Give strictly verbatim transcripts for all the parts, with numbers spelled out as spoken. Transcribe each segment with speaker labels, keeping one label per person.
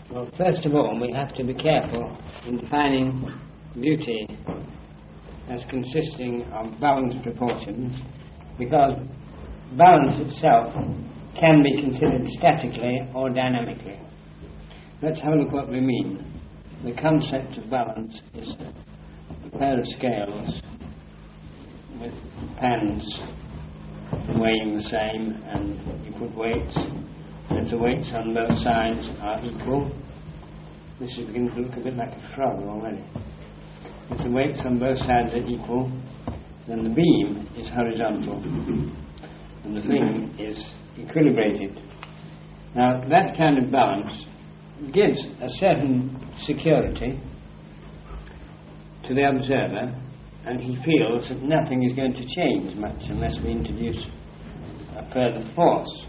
Speaker 1: Well, first of all, we have to be careful in defining beauty as consisting of balanced proportions, because balance itself can be considered statically or dynamically. Let's have a look what we mean. The concept of balance is a pair of scales with pans weighing the same, and you put weights, and if the weights on both sides are equal, this is beginning to look a bit like a frog already. If the weights on both sides are equal, then the beam is horizontal and the thing is equilibrated. Now, that kind of balance gives a certain security to the observer, and he feels that nothing is going to change much unless we introduce a further force.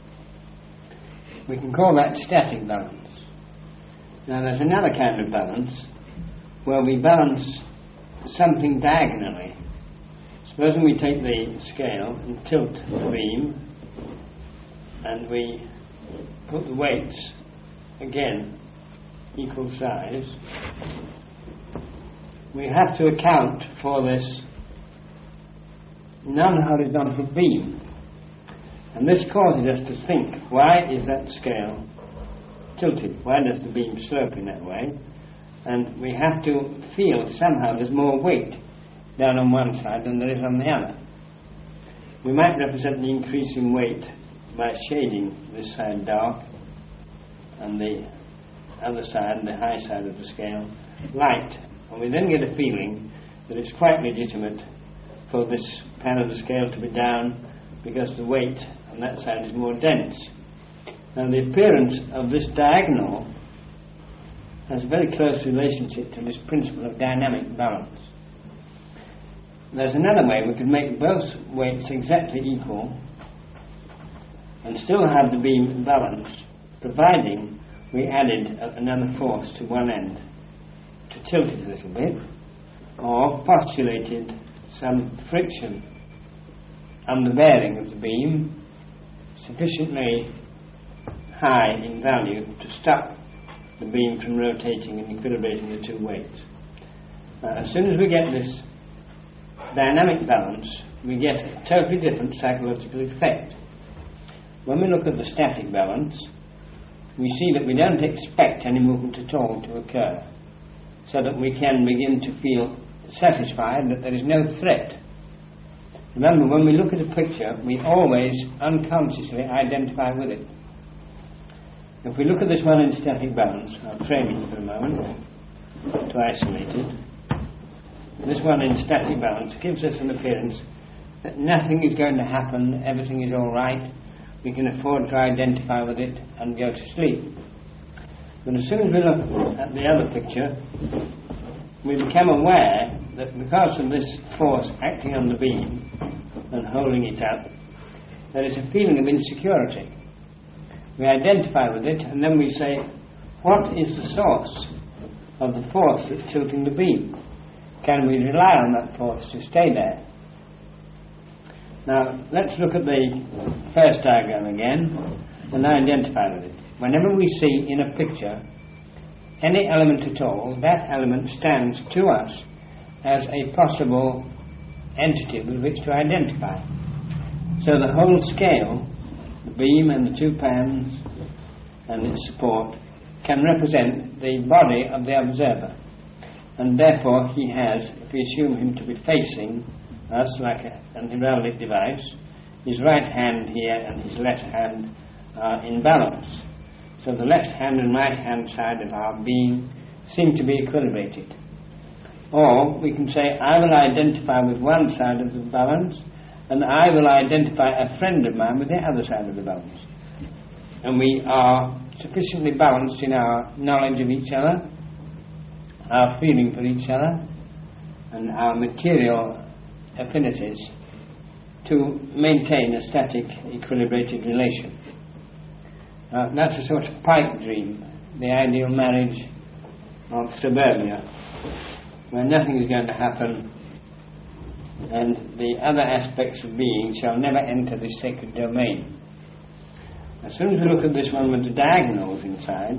Speaker 1: We can call that static balance. Now, there's another kind of balance where we balance something diagonally. Supposing we take the scale and tilt the beam, and we put the weights, again, equal size, we have to account for this non-horizontal beam. And this causes us to think, why is that scale tilted? Why does the beam slope in that way? And we have to feel somehow there's more weight down on one side than there is on the other. We might represent the increase in weight by shading this side dark and the other side, the high side of the scale, light. And we then get a feeling that it's quite legitimate for this pan of the scale to be down because the weight on that side is more dense. Now, the appearance of this diagonal has a very close relationship to this principle of dynamic balance. There's another way we could make both weights exactly equal and still have the beam balanced, providing we added another force to one end to tilt it a little bit, or postulated some friction on the bearing of the beam sufficiently high in value to stop the beam from rotating and equilibrating the two weights. Uh, as soon as we get this dynamic balance, we get a totally different psychological effect. When we look at the static balance, we see that we don't expect any movement at all to occur, so that we can begin to feel satisfied that there is no threat. Remember, when we look at a picture, we always unconsciously identify with it. If we look at this one in static balance, I'll frame it for a moment to isolate it. This one in static balance gives us an appearance that nothing is going to happen, everything is all right, we can afford to identify with it and go to sleep. But as soon as we look at the other picture, we become aware that because of this force acting on the beam and holding it up, there is a feeling of insecurity. We identify with it, and then we say, what is the source of the force that's tilting the beam? Can we rely on that force to stay there? Now, let's look at the first diagram again and identify with it. Whenever we see in a picture any element at all, that element stands to us as a possible entity with which to identify. So the whole scale, the beam and the two pans and its support, can represent the body of the observer. And therefore he has, if we assume him to be facing us like a, an heraldic device, his right hand here and his left hand are in balance. So the left hand and right hand side of our being seem to be equilibrated. Or we can say, I will identify with one side of the balance, and I will identify a friend of mine with the other side of the balance. And we are sufficiently balanced in our knowledge of each other, our feeling for each other, and our material affinities to maintain a static, equilibrated relation. Uh, that's a sort of pipe dream, the ideal marriage of suburbia, where nothing is going to happen and the other aspects of being shall never enter this sacred domain. As soon as we look at this one with the diagonals inside,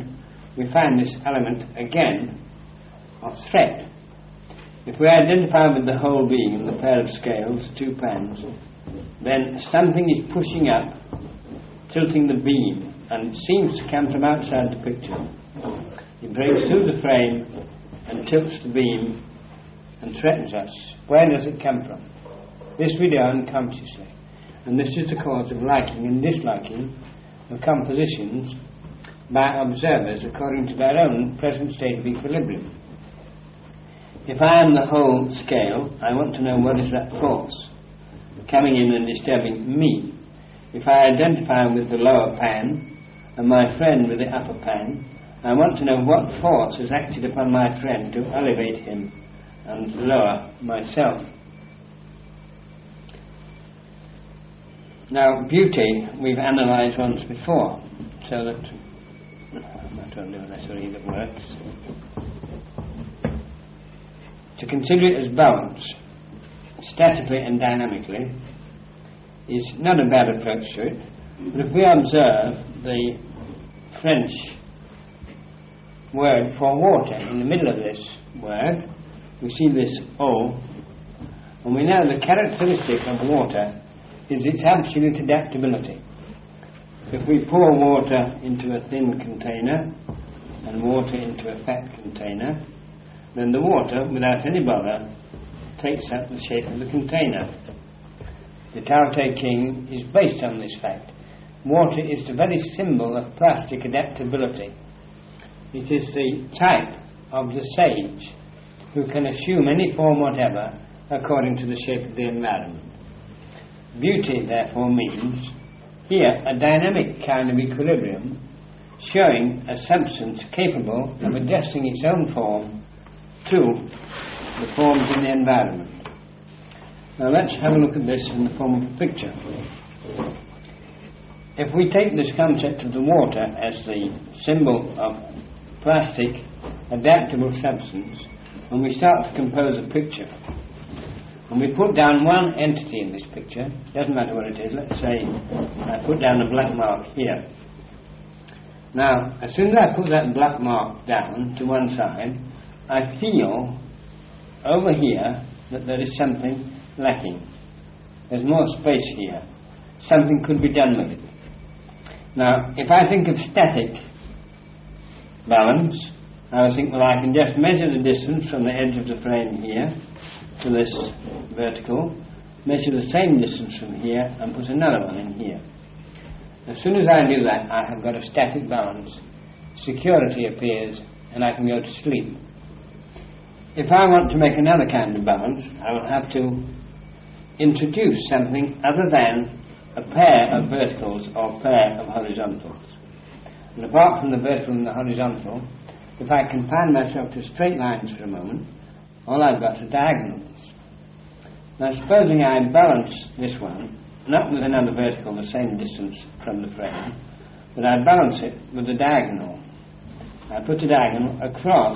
Speaker 1: we find this element again of threat. If we identify with the whole being, the pair of scales, two pans, then something is pushing up, tilting the beam, and it seems to come from outside the picture. It breaks through the frame and tilts the beam and threatens us. Where does it come from? This we do unconsciously, and this is the cause of liking and disliking of compositions by observers according to their own present state of equilibrium. If I am the whole scale, I want to know what is that force coming in and disturbing me. If I identify with the lower pan and my friend with the upper pan, I want to know what force has acted upon my friend to elevate him and lower myself. Now, beauty we've analysed once before, so that I don't know necessarily that works. To consider it as balance, statically and dynamically, is not a bad approach to it. But if we observe the French word for water in the middle of this word, we see this O, and we know the characteristic of water is its absolute adaptability. If we pour water into a thin container and water into a fat container, then the water, without any bother, takes up the shape of the container. The Tao Te Ching is based on this fact. Water is the very symbol of plastic adaptability. It is the type of the sage who can assume any form whatever according to the shape of the environment. Beauty, therefore, means here a dynamic kind of equilibrium, showing a substance capable of adjusting its own form to the forms in the environment. Now let's have a look at this in the form of a picture. If we take this concept of the water as the symbol of plastic adaptable substance, and we start to compose a picture, and we put down one entity in this picture, doesn't matter what it is, let's say I put down a black mark here. Now, as soon as I put that black mark down to one side, I feel over here that there is something lacking. There's more space here. Something could be done with it. Now, if I think of static balance, I would think, well, I can just measure the distance from the edge of the frame here to this vertical, measure the same distance from here, and put another one in here. As soon as I do that, I have got a static balance. Security appears, and I can go to sleep. If I want to make another kind of balance, I will have to introduce something other than a pair of verticals or pair of horizontals. And apart from the vertical and the horizontal, if I confine myself to straight lines for a moment, all I've got are diagonals. Now, supposing I balance this one, not with another vertical the same distance from the frame, but I balance it with a diagonal. I put a diagonal across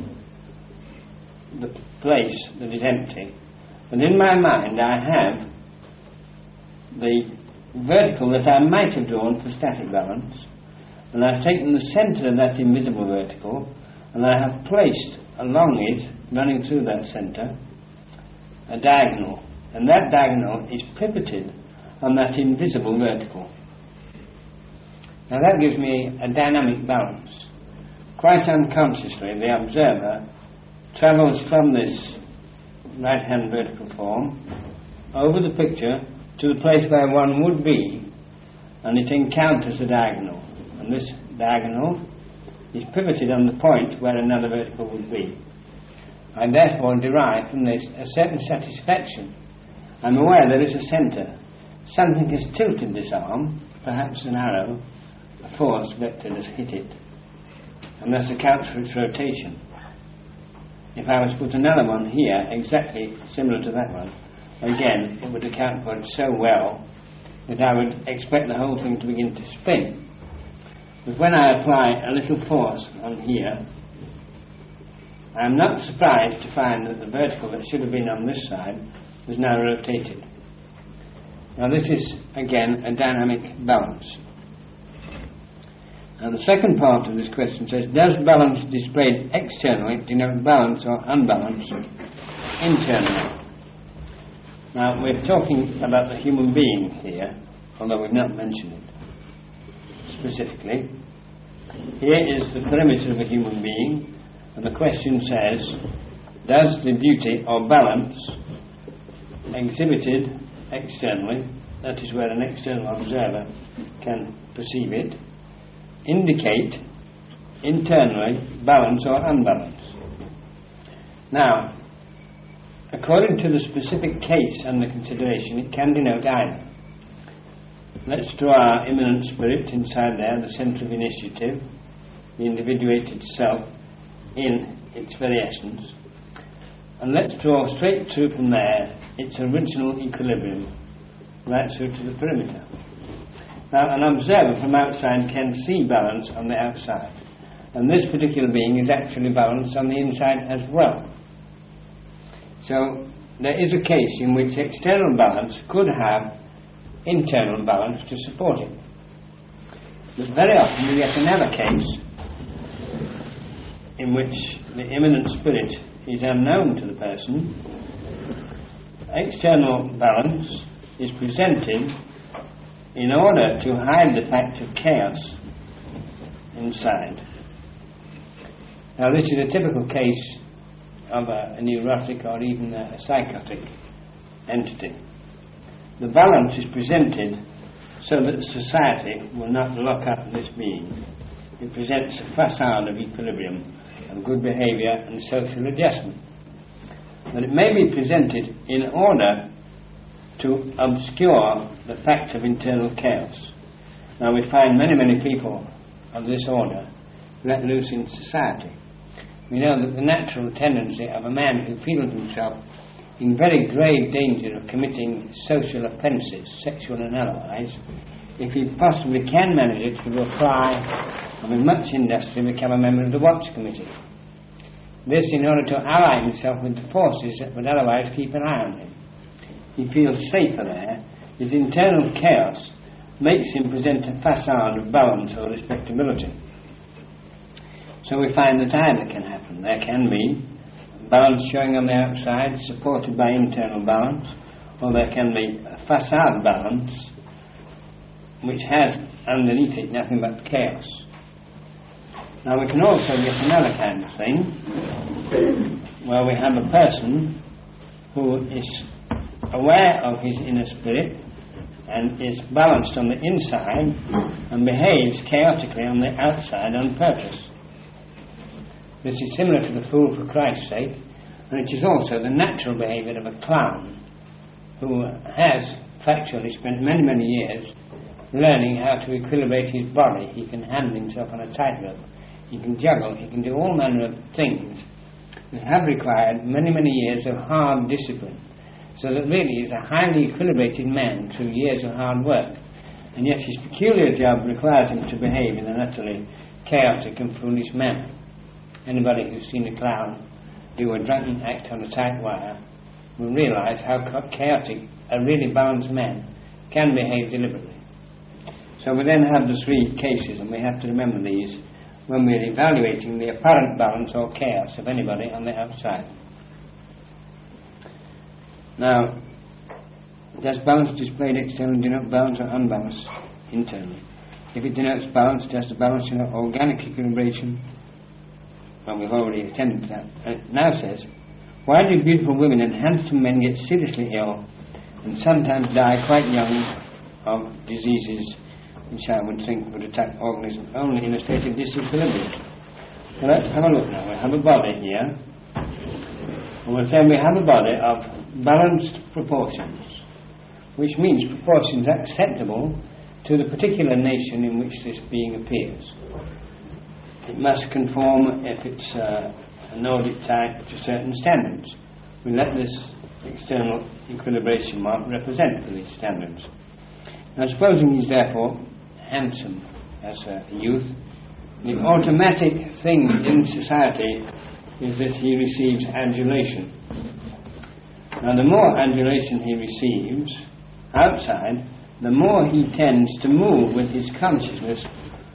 Speaker 1: the place that is empty, and in my mind I have the vertical that I might have drawn for static balance, and I've taken the centre of that invisible vertical and I have placed along it, running through that centre, a diagonal, and that diagonal is pivoted on that invisible vertical. Now that gives me a dynamic balance. Quite unconsciously, the observer travels from this right-hand vertical form over the picture to the place where one would be, and it encounters a diagonal, and this diagonal is pivoted on the point where another vertical would be. I therefore derive from this a certain satisfaction. I'm aware there is a centre. Something has tilted this arm, perhaps an arrow, a force vector has hit it, and thus accounts for its rotation. If I was to put another one here, exactly similar to that one, again, it would account for it so well that I would expect the whole thing to begin to spin. But when I apply a little force on here, I am not surprised to find that the vertical that should have been on this side is now rotated. Now this is, again, a dynamic balance. And the second part of this question says, does balance displayed externally denote balance or unbalance internally? Now, we're talking about the human being here, although we've not mentioned it specifically. Here is the perimeter of a human being, and the question says, does the beauty or balance exhibited externally, that is where an external observer can perceive it, indicate internally balance or unbalance? Now, according to the specific case under consideration, it can denote either. Let's draw our immanent spirit inside there, the centre of initiative, the individuated self in its very essence, and let's draw straight through from there its original equilibrium, right through to the perimeter. Now, an observer from outside can see balance on the outside, and this particular being is actually balanced on the inside as well. So, there is a case in which external balance could have internal balance to support it. But very often we get another case in which the immanent spirit is unknown to the person. External balance is presented in order to hide the fact of chaos inside. Now, this is a typical case of a, a neurotic or even a, a psychotic entity. The balance is presented so that society will not lock up this being. It presents a facade of equilibrium, of good behaviour and social adjustment. But it may be presented in order to obscure the fact of internal chaos. Now, we find many, many people of this order let loose in society. We know that the natural tendency of a man who feels himself in very grave danger of committing social offences, sexual and otherwise, if he possibly can manage it, he will apply and with much industry become a member of the Watch Committee. This in order to ally himself with the forces that would otherwise keep an eye on him. He feels safer there. His internal chaos makes him present a facade of balance or respectability. So we find that either can happen. There can be balance showing on the outside, supported by internal balance, or there can be a facade balance which has underneath it nothing but chaos. Now, we can also get another kind of thing where we have a person who is aware of his inner spirit and is balanced on the inside and behaves chaotically on the outside on purpose. This is similar to the fool for Christ's sake, and it is also the natural behaviour of a clown who has factually spent many, many years learning how to equilibrate his body. He can handle himself on a tightrope, he can juggle, he can do all manner of things that have required many, many years of hard discipline, so that really he is a highly equilibrated man through years of hard work, and yet his peculiar job requires him to behave in an utterly chaotic and foolish manner. Anybody who's seen a clown do a drunken act on a tight wire will realise how chaotic a really balanced man can behave deliberately. So we then have the three cases, and we have to remember these when we're evaluating the apparent balance or chaos of anybody on the outside. Now, does balance displayed externally denote balance or unbalance internally? If it denotes balance, does the balance denote organic equilibration? Well, we've already attended to that. And it now says, why do beautiful women and handsome men get seriously ill and sometimes die quite young of diseases which I would think would attack organisms only in a state of disequilibrium? So let's have a look now. We have a body here, and we'll say we have a body of balanced proportions, which means proportions acceptable to the particular nation in which this being appears. It must conform, if it's uh, a Nordic type, to certain standards. We let this external equilibration mark represent for these standards. Now, supposing he's therefore handsome as a youth, the automatic thing in society is that he receives adulation. Now, the more adulation he receives outside, the more he tends to move with his consciousness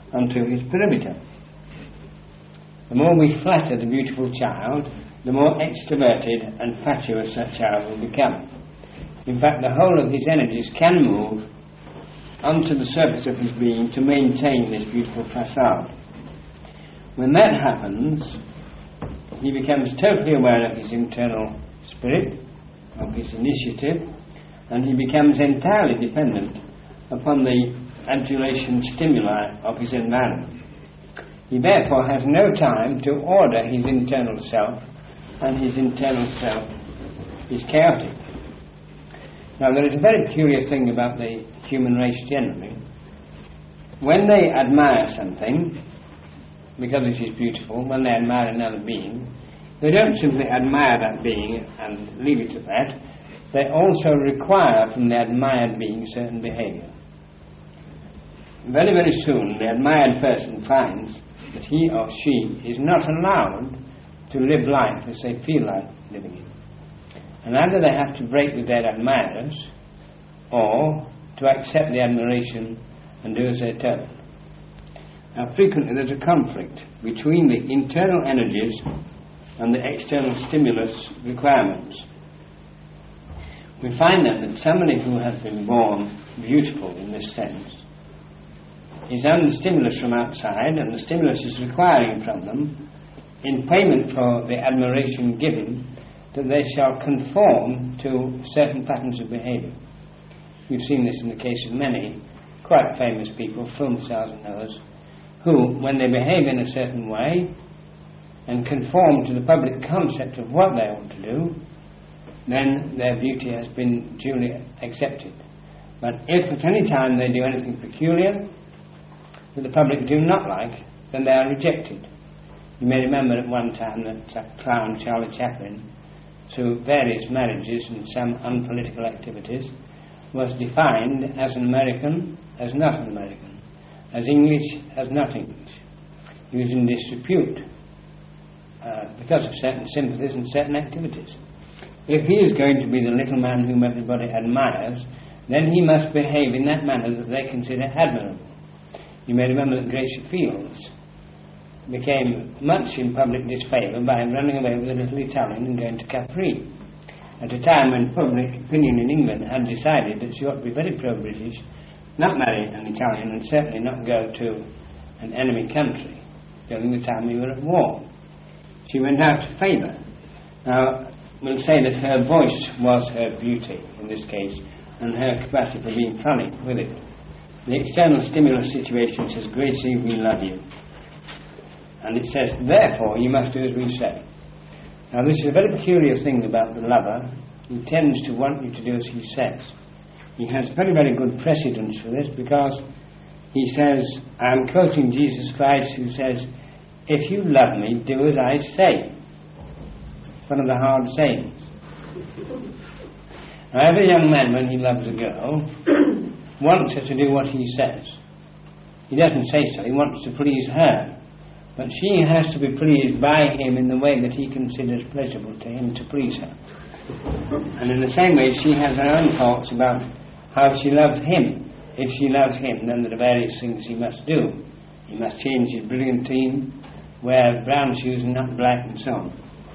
Speaker 1: onto his perimeter. The more we flatter the beautiful child, the more extroverted and fatuous that child will become. In fact, the whole of his energies can move onto the surface of his being to maintain this beautiful facade. When that happens, he becomes totally aware of his internal spirit, of his initiative, and he becomes entirely dependent upon the adulation stimuli of his environment. He therefore has no time to order his internal self, and his internal self is chaotic. Now, there is a very curious thing about the human race generally. When they admire something, because it is beautiful, when they admire another being, they don't simply admire that being and leave it at that. They also require from the admired being certain behaviour. Very, very soon, the admired person finds that he or she is not allowed to live life as they feel like living it. And either they have to break with their admirers, or to accept the admiration and do as they're told. Now, frequently there's a conflict between the internal energies and the external stimulus requirements. We find then that somebody who has been born beautiful in this sense is under the stimulus from outside, and the stimulus is requiring from them, in payment for the admiration given, that they shall conform to certain patterns of behaviour. We've seen this in the case of many quite famous people, film stars and others, who, when they behave in a certain way and conform to the public concept of what they ought to do, then their beauty has been duly accepted. But if at any time they do anything peculiar that the public do not like, then they are rejected. You may remember at one time that, that clown Charlie Chaplin, through various marriages and some unpolitical activities, was defined as an American, as not an American, as English, as not English. He was in disrepute uh, because of certain sympathies and certain activities. If he is going to be the little man whom everybody admires, then he must behave in that manner that they consider admirable. You may remember that Gracie Fields became much in public disfavour by running away with a little Italian and going to Capri, at a time when public opinion in England had decided that she ought to be very pro-British, not marry an Italian, and certainly not go to an enemy country during the time we were at war. She went out to favour. Now, we'll say that her voice was her beauty in this case, and her capacity for being funny with it. The external stimulus situation says, Gracie, we love you. And it says, therefore, you must do as we say. Now, this is a very peculiar thing about the lover. He tends to want you to do as he says. He has very, very good precedence for this, because he says, I'm quoting Jesus Christ, who says, if you love me, do as I say. It's one of the hard sayings. Now, every young man, when he loves a girl, wants her to do what he says. He doesn't say so, he wants to please her. But she has to be pleased by him in the way that he considers pleasurable to him to please her. And in the same way, she has her own thoughts about how she loves him. If she loves him, then there are various things he must do. He must change his brilliantine, wear brown shoes and not black, and so on.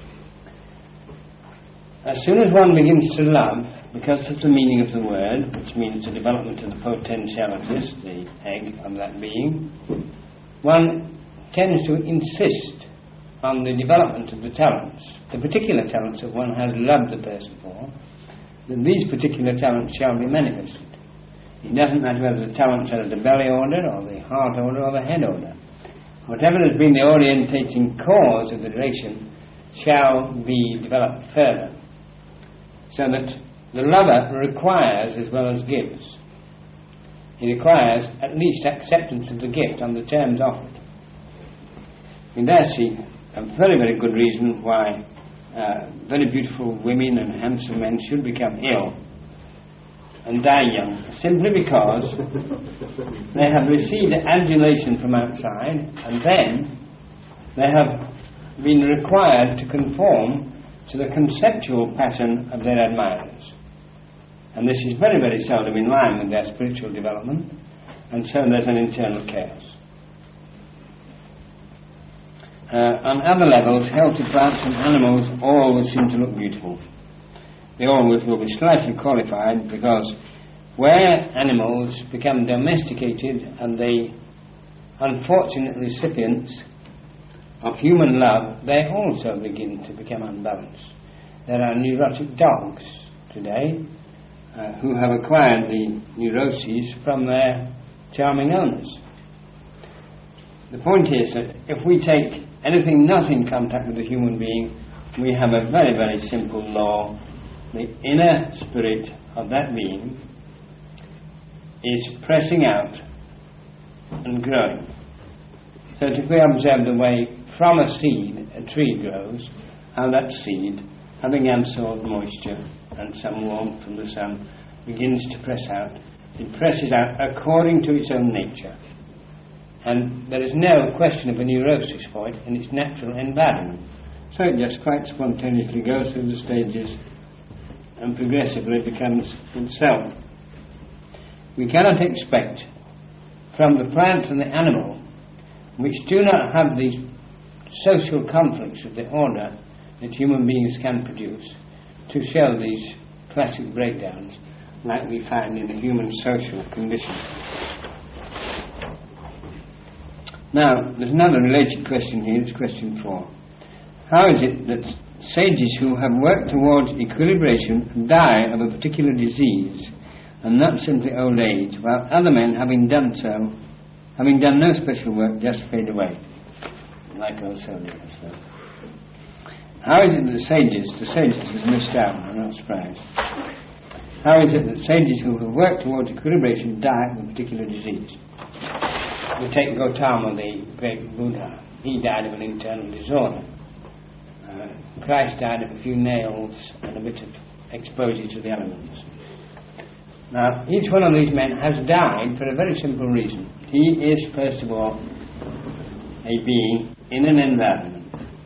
Speaker 1: As soon as one begins to love, because of the meaning of the word, which means the development of the potentialities, the egg of that being, one tends to insist on the development of the talents, the particular talents that one has loved the person for, that these particular talents shall be manifested. It doesn't matter whether the talents are of the belly order, or the heart order, or the head order. Whatever has been the orientating cause of the relation shall be developed further, so that the lover requires as well as gives. He requires at least acceptance of the gift on the terms offered. And there see a very, very good reason why uh, very beautiful women and handsome men should become ill and die young, simply because they have received adulation from outside, and then they have been required to conform to the conceptual pattern of their admirers. And this is very, very seldom in line with their spiritual development, and so there's an internal chaos. uh, on other levels, healthy plants and animals always seem to look beautiful. They always will be slightly qualified, because where animals become domesticated and they unfortunate recipients of human love, they also begin to become unbalanced. There are neurotic dogs today uh, who have acquired the neuroses from their charming owners. The point is that if we take anything not in contact with a human being, we have a very, very simple law. The inner spirit of that being is pressing out and growing. So that if we observe the way from a seed a tree grows, how that seed, having absorbed moisture and some warmth from the sun, begins to press out, it presses out according to its own nature. And there is no question of a neurosis for it in its natural environment. So it just quite spontaneously goes through the stages and progressively becomes itself. We cannot expect from the plant and the animal, which do not have these social conflicts of the order that human beings can produce, to show these classic breakdowns like we find in the human social condition. Now, there's another related question here, it's question four. How is it that sages who have worked towards equilibration die of a particular disease, and not simply old age, while other men, having done so, having done no special work, just fade away, like old soldiers? So. How is it that sages, the sages has missed out, I'm not surprised. How is it that sages who have worked towards equilibration die of a particular disease? We take Gautama, the great Buddha. He died of an internal disorder. Uh, Christ died of a few nails and a bit of exposure to the elements. Now, each one of these men has died for a very simple reason. He is, first of all, a being in an environment.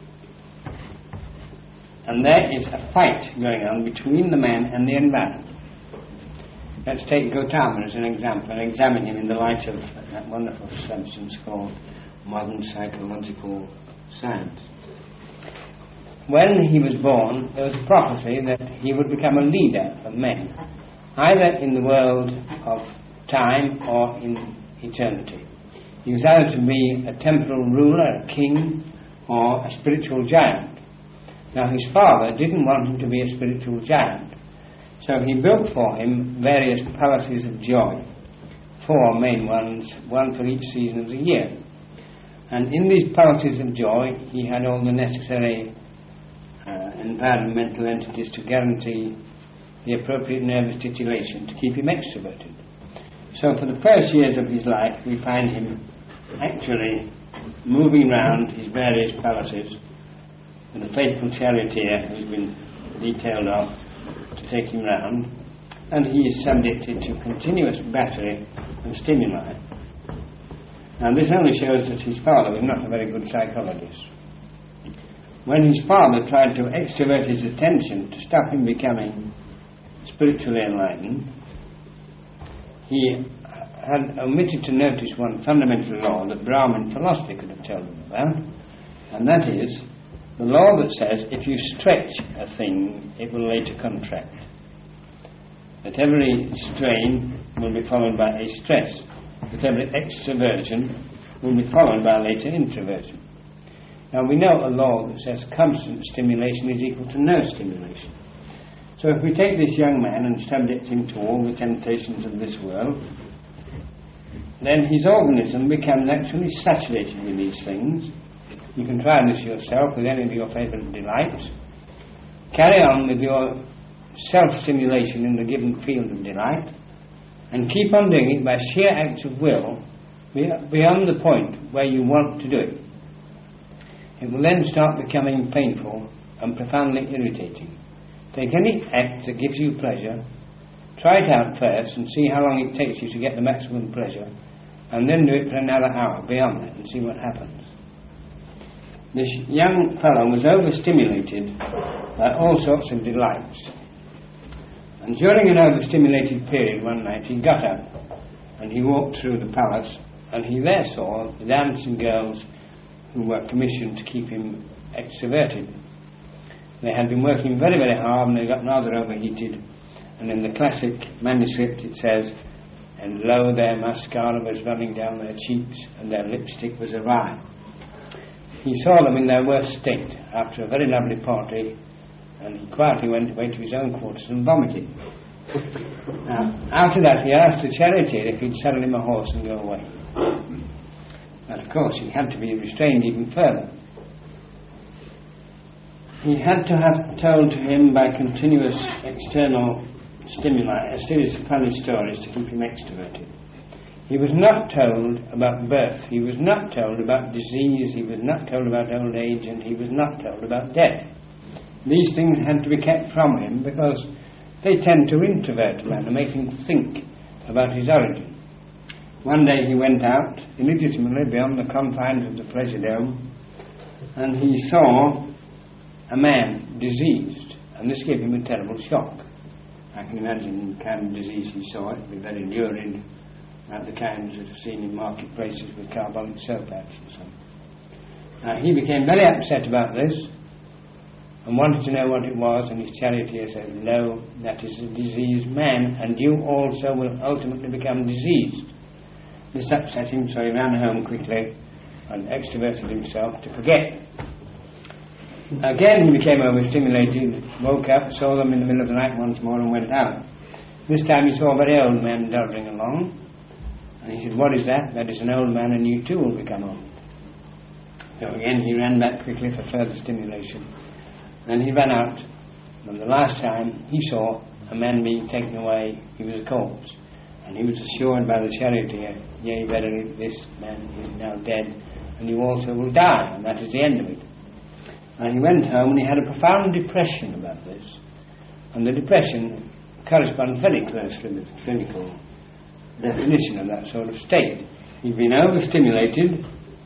Speaker 1: And there is a fight going on between the man and the environment. Let's take Gautama as an example and examine him in the light of that wonderful substance called modern psychological science. When he was born, there was a prophecy that he would become a leader of men, either in the world of time or in eternity. He was either to be a temporal ruler, a king, or a spiritual giant. Now, his father didn't want him to be a spiritual giant, so he built for him various palaces of joy, four main ones, one for each season of the year. And in these palaces of joy, he had all the necessary uh, environmental entities to guarantee the appropriate nervous titillation to keep him extroverted. So for the first years of his life, we find him actually moving round his various palaces with a faithful charioteer who's been detailed off to take him round, and he is subjected to continuous battery and stimuli. Now this only shows that his father was not a very good psychologist. When his father tried to extrovert his attention to stop him becoming spiritually enlightened, he had omitted to notice one fundamental law that Brahmin philosophy could have told him about, and that is the law that says if you stretch a thing, it will later contract. That every strain will be followed by a stress. That every extroversion will be followed by later introversion. Now we know a law that says constant stimulation is equal to no stimulation. So if we take this young man and subject him to all the temptations of this world, then his organism becomes actually saturated with these things. You can try this yourself with any of your favourite delights. Carry on with your self-stimulation in the given field of delight, and keep on doing it by sheer acts of will beyond the point where you want to do it. It will then start becoming painful and profoundly irritating. Take any act that gives you pleasure, try it out first and see how long it takes you to get the maximum pleasure, and then do it for another hour beyond that and see what happens. This young fellow was overstimulated by all sorts of delights. And during an overstimulated period one night he got up and he walked through the palace, and he there saw the dancing girls who were commissioned to keep him extroverted. They had been working very, very hard and they got rather overheated, and in the classic manuscript it says, and lo, their mascara was running down their cheeks and their lipstick was awry. He saw them in their worst state after a very lovely party, and he quietly went away to his own quarters and vomited. Now, after that he asked the charioteer if he'd saddle him a horse and go away. But of course he had to be restrained even further. He had to have told to him by continuous external stimuli a series of funny stories to keep him extroverted. He was not told about birth, he was not told about disease, he was not told about old age, and he was not told about death. These things had to be kept from him because they tend to introvert a man and make him think about his origin. One day he went out illegitimately beyond the confines of the pleasure dome, and he saw a man diseased, and this gave him a terrible shock. I can imagine the kind of disease he saw. It would be very lurid, like the kinds that are seen in marketplaces with carbolic soap ads and so on. Now, he became very upset about this and wanted to know what it was, and his charioteer said, "No, that is a diseased man, and you also will ultimately become diseased." This upset him, so he ran home quickly and extroverted himself to forget. Again he became overstimulated, woke up, saw them in the middle of the night once more and went out. This time he saw a very old man dodging along, and he said, "What is that?" "That is an old man, and you too will become old." So again he ran back quickly for further stimulation. Then he ran out, and the last time he saw a man being taken away, he was a corpse, and he was assured by the charioteer, "Yea, verily, this man is now dead, and you also will die," and that is the end of it. And he went home and he had a profound depression about this. And the depression corresponds very closely with the clinical definition of that sort of state. He'd been overstimulated,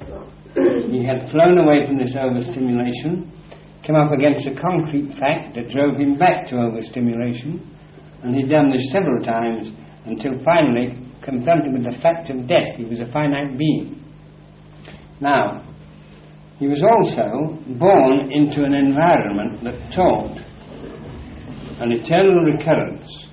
Speaker 1: he had flown away from this overstimulation, come up against a concrete fact that drove him back to overstimulation, and he'd done this several times until finally, confronted with the fact of death, he was a finite being. Now, he was also born into an environment that taught an eternal recurrence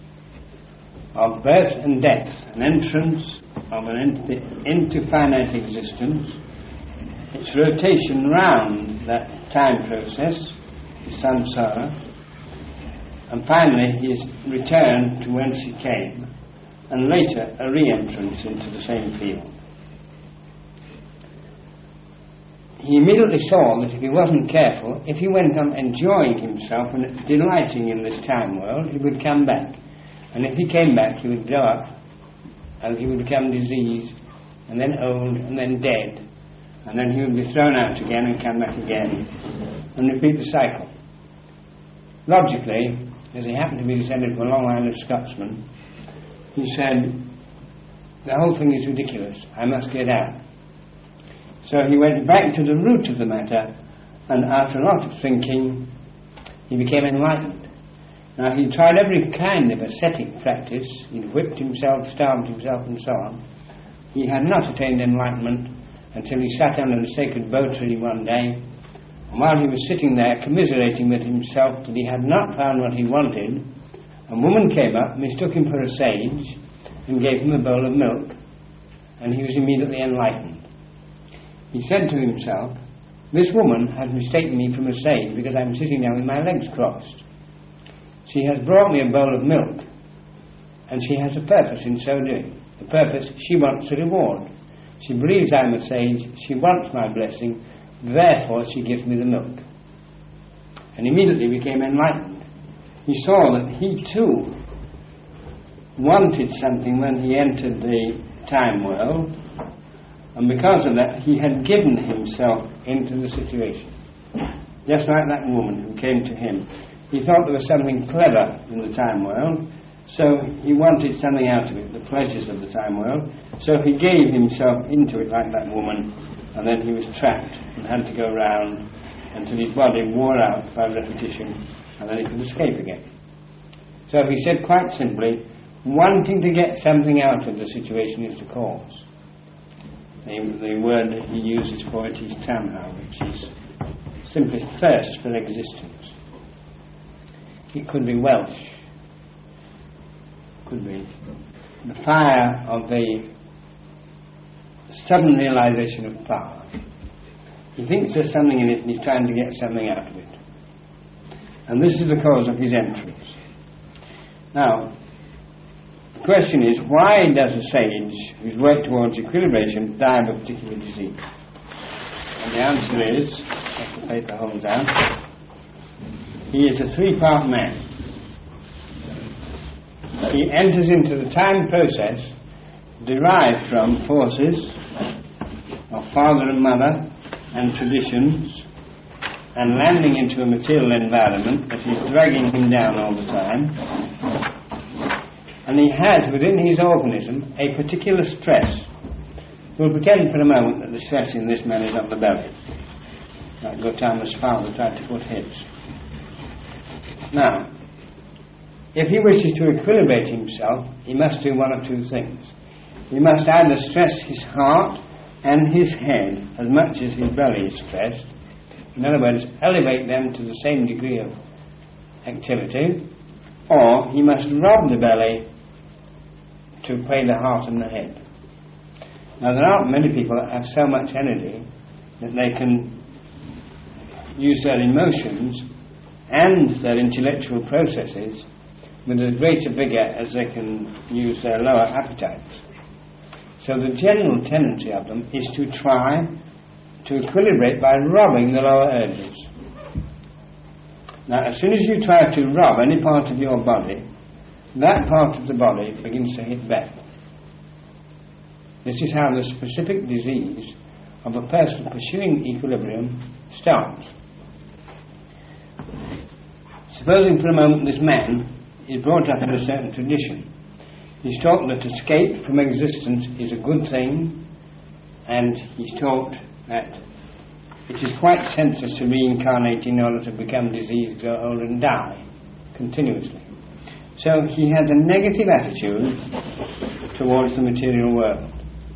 Speaker 1: of birth and death, an entrance of an entity into finite existence, its rotation round that time process, the samsara, and finally his return to whence he came, and later a re-entrance into the same field. He immediately saw that if he wasn't careful, if he went on enjoying himself and delighting in this time world, he would come back. And if he came back, he would grow up, and he would become diseased, and then old, and then dead, and then he would be thrown out again and come back again, and repeat the cycle. Logically, as he happened to be descended from a long line of Scotsmen, he said, "The whole thing is ridiculous, I must get out." So he went back to the root of the matter, and after a lot of thinking, he became enlightened. Now, he tried every kind of ascetic practice. He'd whipped himself, starved himself, and so on. He had not attained enlightenment until he sat under the sacred bo tree one day, and while he was sitting there commiserating with himself that he had not found what he wanted, a woman came up, mistook him for a sage, and gave him a bowl of milk, and he was immediately enlightened. He said to himself, "This woman has mistaken me for a sage because I'm sitting down with my legs crossed. She has brought me a bowl of milk, and she has a purpose in so doing. The purpose, she wants a reward. She believes I'm a sage, she wants my blessing, therefore she gives me the milk." And immediately became enlightened. He saw that he too wanted something when he entered the time world, and because of that, he had given himself into the situation. Just like that woman who came to him. He thought there was something clever in the time world, so he wanted something out of it, the pleasures of the time world. So he gave himself into it like that woman, and then he was trapped and had to go round until his body wore out by repetition, and then he could escape again. So he said quite simply, wanting to get something out of the situation is the cause. the, the word that he uses for it is tanha, which is simply thirst for existence. It could be Welsh, could be the fire of the sudden realization of power. He thinks there's something in it and he's trying to get something out of it. And this is the cause of his entrance. Now, the question is, why does a sage who's worked towards equilibration die of a particular disease? And the answer is, as the paper holds out, he is a three-part man. He enters into the time process derived from forces of father and mother and traditions, and landing into a material environment that is dragging him down all the time. And he has within his organism a particular stress. We'll pretend for a moment that the stress in this man is on the belly, like Gautama's father tried to put his. Now, if he wishes to equilibrate himself, he must do one of two things. He must either stress his heart and his head as much as his belly is stressed. In other words, elevate them to the same degree of activity, or he must rob the belly to pay the heart and the head. Now, there aren't many people that have so much energy that they can use their emotions and their intellectual processes with as great a vigour as they can use their lower appetites. So the general tendency of them is to try to equilibrate by robbing the lower urges. Now, as soon as you try to rob any part of your body, that part of the body begins to hit back. This is how the specific disease of a person pursuing equilibrium starts. Supposing for a moment this man is brought up in a certain tradition. He's taught that escape from existence is a good thing, and he's taught that it is quite senseless to reincarnate in order to become diseased, grow old and die continuously. So he has a negative attitude towards the material world.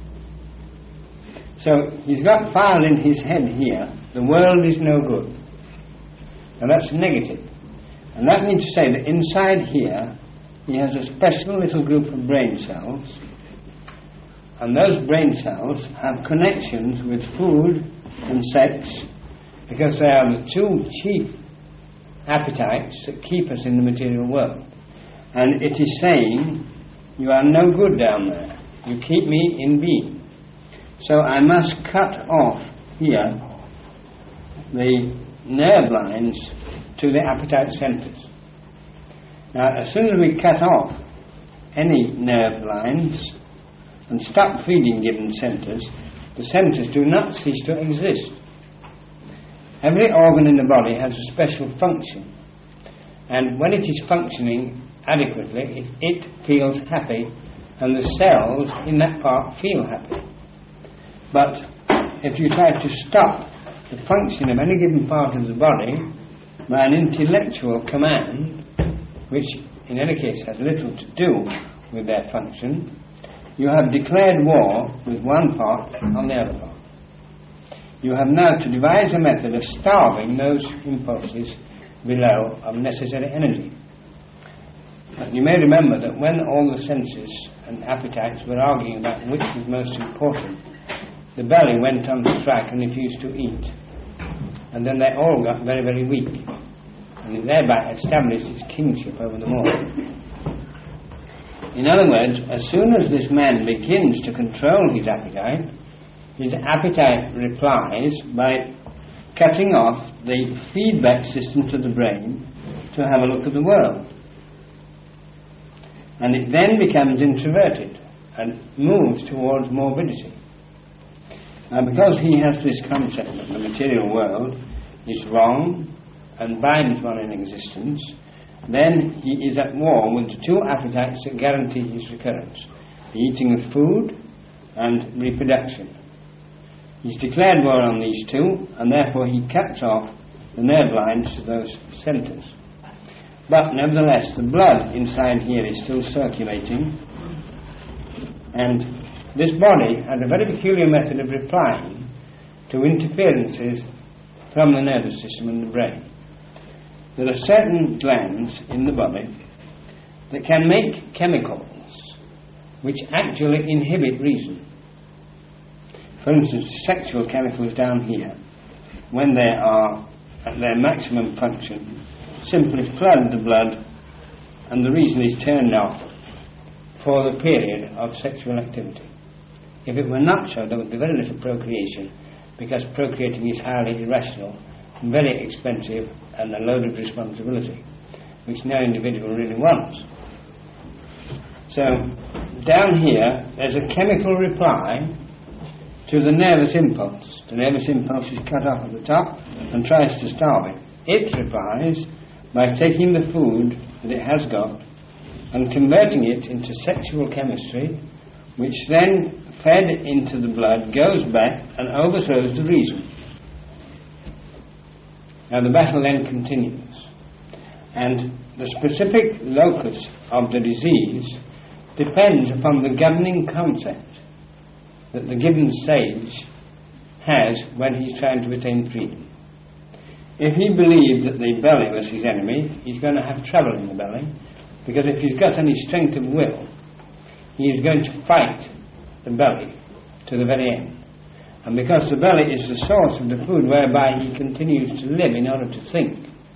Speaker 1: So he's got filed in his head here, the world is no good. Now that's negative. And that means to say that inside here he has a special little group of brain cells, and those brain cells have connections with food and sex, because they are the two chief appetites that keep us in the material world. And it is saying, you are no good down there, you keep me in being. So I must cut off here the nerve lines to the appetite centres. Now, as soon as we cut off any nerve lines and stop feeding given centres, the centres do not cease to exist. Every organ in the body has a special function, and when it is functioning adequately, it, it feels happy, and the cells in that part feel happy. But if you try to stop the function of any given part of the body by an intellectual command, which in any case has little to do with their function, you have declared war with one part on the other part. You have now to devise a method of starving those impulses below of necessary energy. But you may remember that when all the senses and appetites were arguing about which was most important, the belly went on strike and refused to eat. And then they all got very, very weak, and it thereby established its kingship over them all. In other words, as soon as this man begins to control his appetite, his appetite replies by cutting off the feedback system to the brain to have a look at the world. And it then becomes introverted and moves towards morbidity. Now, because he has this concept that the material world is wrong and binds one in existence, then he is at war with the two appetites that guarantee his recurrence, the eating of food and reproduction. He's declared war on these two, and therefore he cuts off the nerve lines to those centres. But nevertheless, the blood inside here is still circulating, and this body has a very peculiar method of replying to interferences from the nervous system and the brain. There are certain glands in the body that can make chemicals which actually inhibit reason. For instance, sexual chemicals down here, when they are at their maximum function, simply flood the blood and the reason is turned off for the period of sexual activity. If it were not so, there would be very little procreation, because procreating is highly irrational, very expensive and a load of responsibility, which no individual really wants. So, down here, there's a chemical reply to the nervous impulse. The nervous impulse is cut off at the top and tries to starve it. It replies by taking the food that it has got and converting it into sexual chemistry, which then, fed into the blood, goes back and overthrows the reason. Now the battle then continues, and the specific locus of the disease depends upon the governing concept that the given sage has when he's trying to attain freedom. If he believed that the belly was his enemy, he's going to have trouble in the belly, because if he's got any strength of will, he is going to fight the belly to the very end. And because the belly is the source of the food whereby he continues to live in order to think,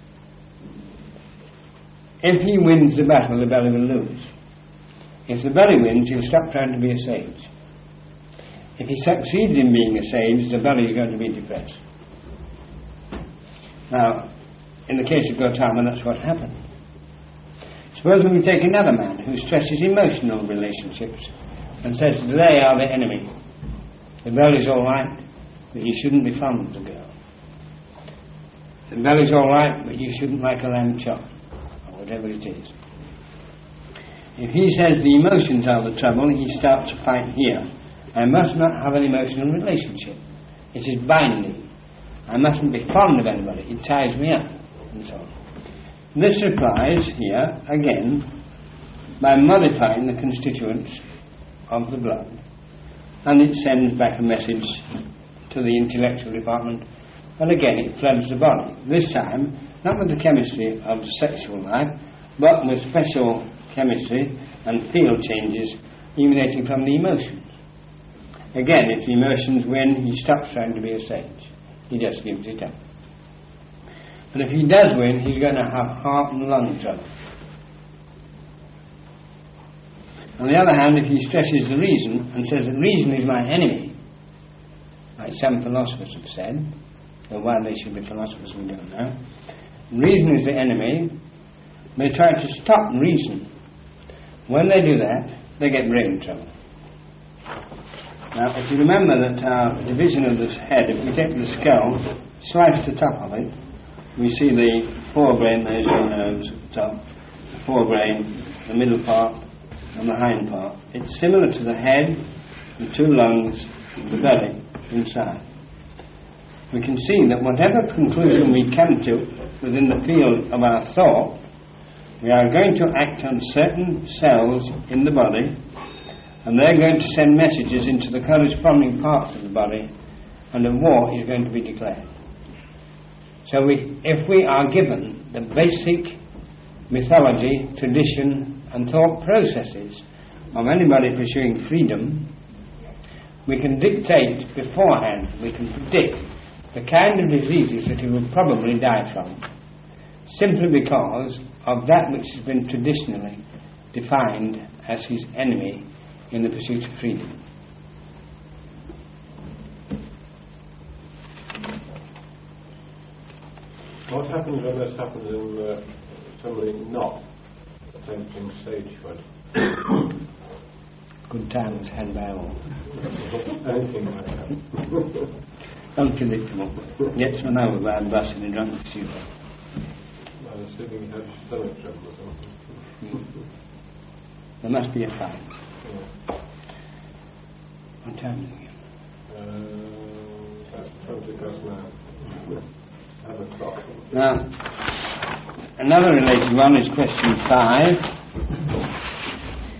Speaker 1: if he wins the battle, the belly will lose. If the belly wins, he'll stop trying to be a sage. If he succeeds in being a sage, the belly is going to be depressed. Now, in the case of Gautama, that's what happened. Suppose we take another man who stresses emotional relationships and says they are the enemy. The belly's all right, but you shouldn't be fond of the girl. The belly's all right, but you shouldn't like a lamb chop, or whatever it is. If he says the emotions are the trouble, he starts a fight here. I must not have an emotional relationship. It is binding. I mustn't be fond of anybody. It ties me up, and so on. This replies here, again, by modifying the constituents of the blood, and it sends back a message to the intellectual department, and again it floods the body. This time, not with the chemistry of the sexual life, but with special chemistry and field changes emanating from the emotions. Again, if the emotions win, he stops trying to be a sage. He just gives it up. But if he does win, he's going to have heart and lung trouble. On the other hand, if he stresses the reason and says that reason is my enemy, like some philosophers have said, though why they should be philosophers we don't know, reason is the enemy, they try to stop reason. When they do that, they get brain trouble. Now, if you remember that our division of this head, if we take the skull, slice the top of it, we see the forebrain, there's your nerves at the top, the forebrain, the middle part, and the hind part. It's similar to the head, the two lungs, the belly inside. We can see that whatever conclusion we come to within the field of our thought, we are going to act on certain cells in the body, and they're going to send messages into the corresponding parts of the body, and a war is going to be declared. So we, if we are given the basic mythology, tradition, and thought processes of anybody pursuing freedom, we can dictate beforehand, we can predict the kind of diseases that he will probably die from, simply because of that which has been traditionally defined as his enemy in the pursuit of freedom.
Speaker 2: What happens when this happens in uh, somebody not attempting sagehood?
Speaker 1: Good times had by all.
Speaker 2: Anything like that.
Speaker 1: Unpredictable. Yet run over by a bus in a drunk pursuit.
Speaker 2: I'm assuming you have stomach trouble or something.
Speaker 1: There must be a fight.
Speaker 2: Yeah.
Speaker 1: What time is it?
Speaker 2: Uh, that's twenty past now. Have a clock.
Speaker 1: Now, another related one is question five.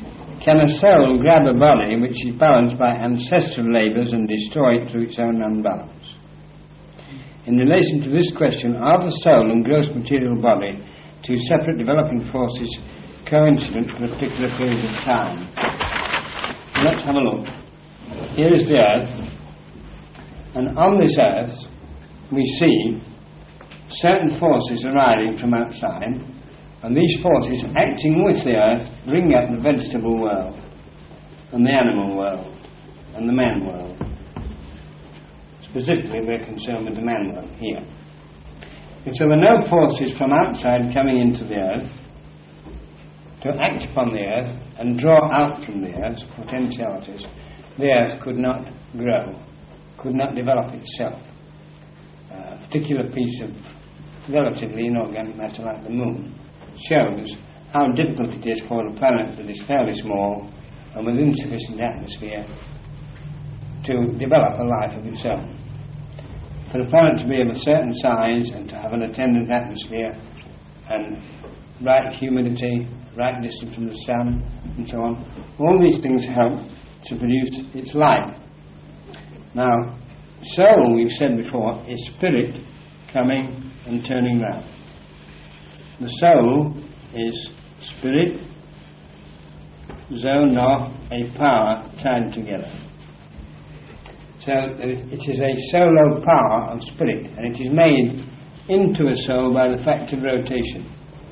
Speaker 1: Can a soul grab a body which is balanced by ancestral labours and destroy it through its own unbalance? In relation to this question, are the soul and gross material body two separate developing forces coincident for a particular period of time? So let's have a look. Here is the earth, and on this earth we see certain forces arising from outside, and these forces acting with the earth bring up the vegetable world and the animal world and the man world. Specifically we're concerned with the man world here. And so there are no forces from outside coming into the earth to act upon the earth and draw out from the earth potentialities. The earth could not grow, could not develop itself. A particular piece of relatively inorganic matter like the moon shows how difficult it is for a planet that is fairly small and with insufficient atmosphere to develop a life of its own. For a planet to be of a certain size and to have an attendant atmosphere and right humidity, right distance from the sun and so on, all these things help to produce its life. Now, soul, we've said before, is spirit coming and turning round. The soul is spirit zoned off, a power tied together. So it is a solo power of spirit, and it is made into a soul by the fact of rotation.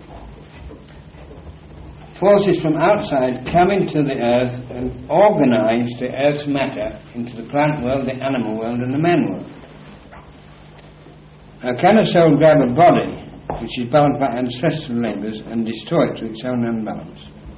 Speaker 1: Forces from outside come into the earth and organize the earth's matter into the plant world, the animal world, and the man world. Now, can a soul grab a body which is bound by ancestral labours and destroy it through its own unbalance?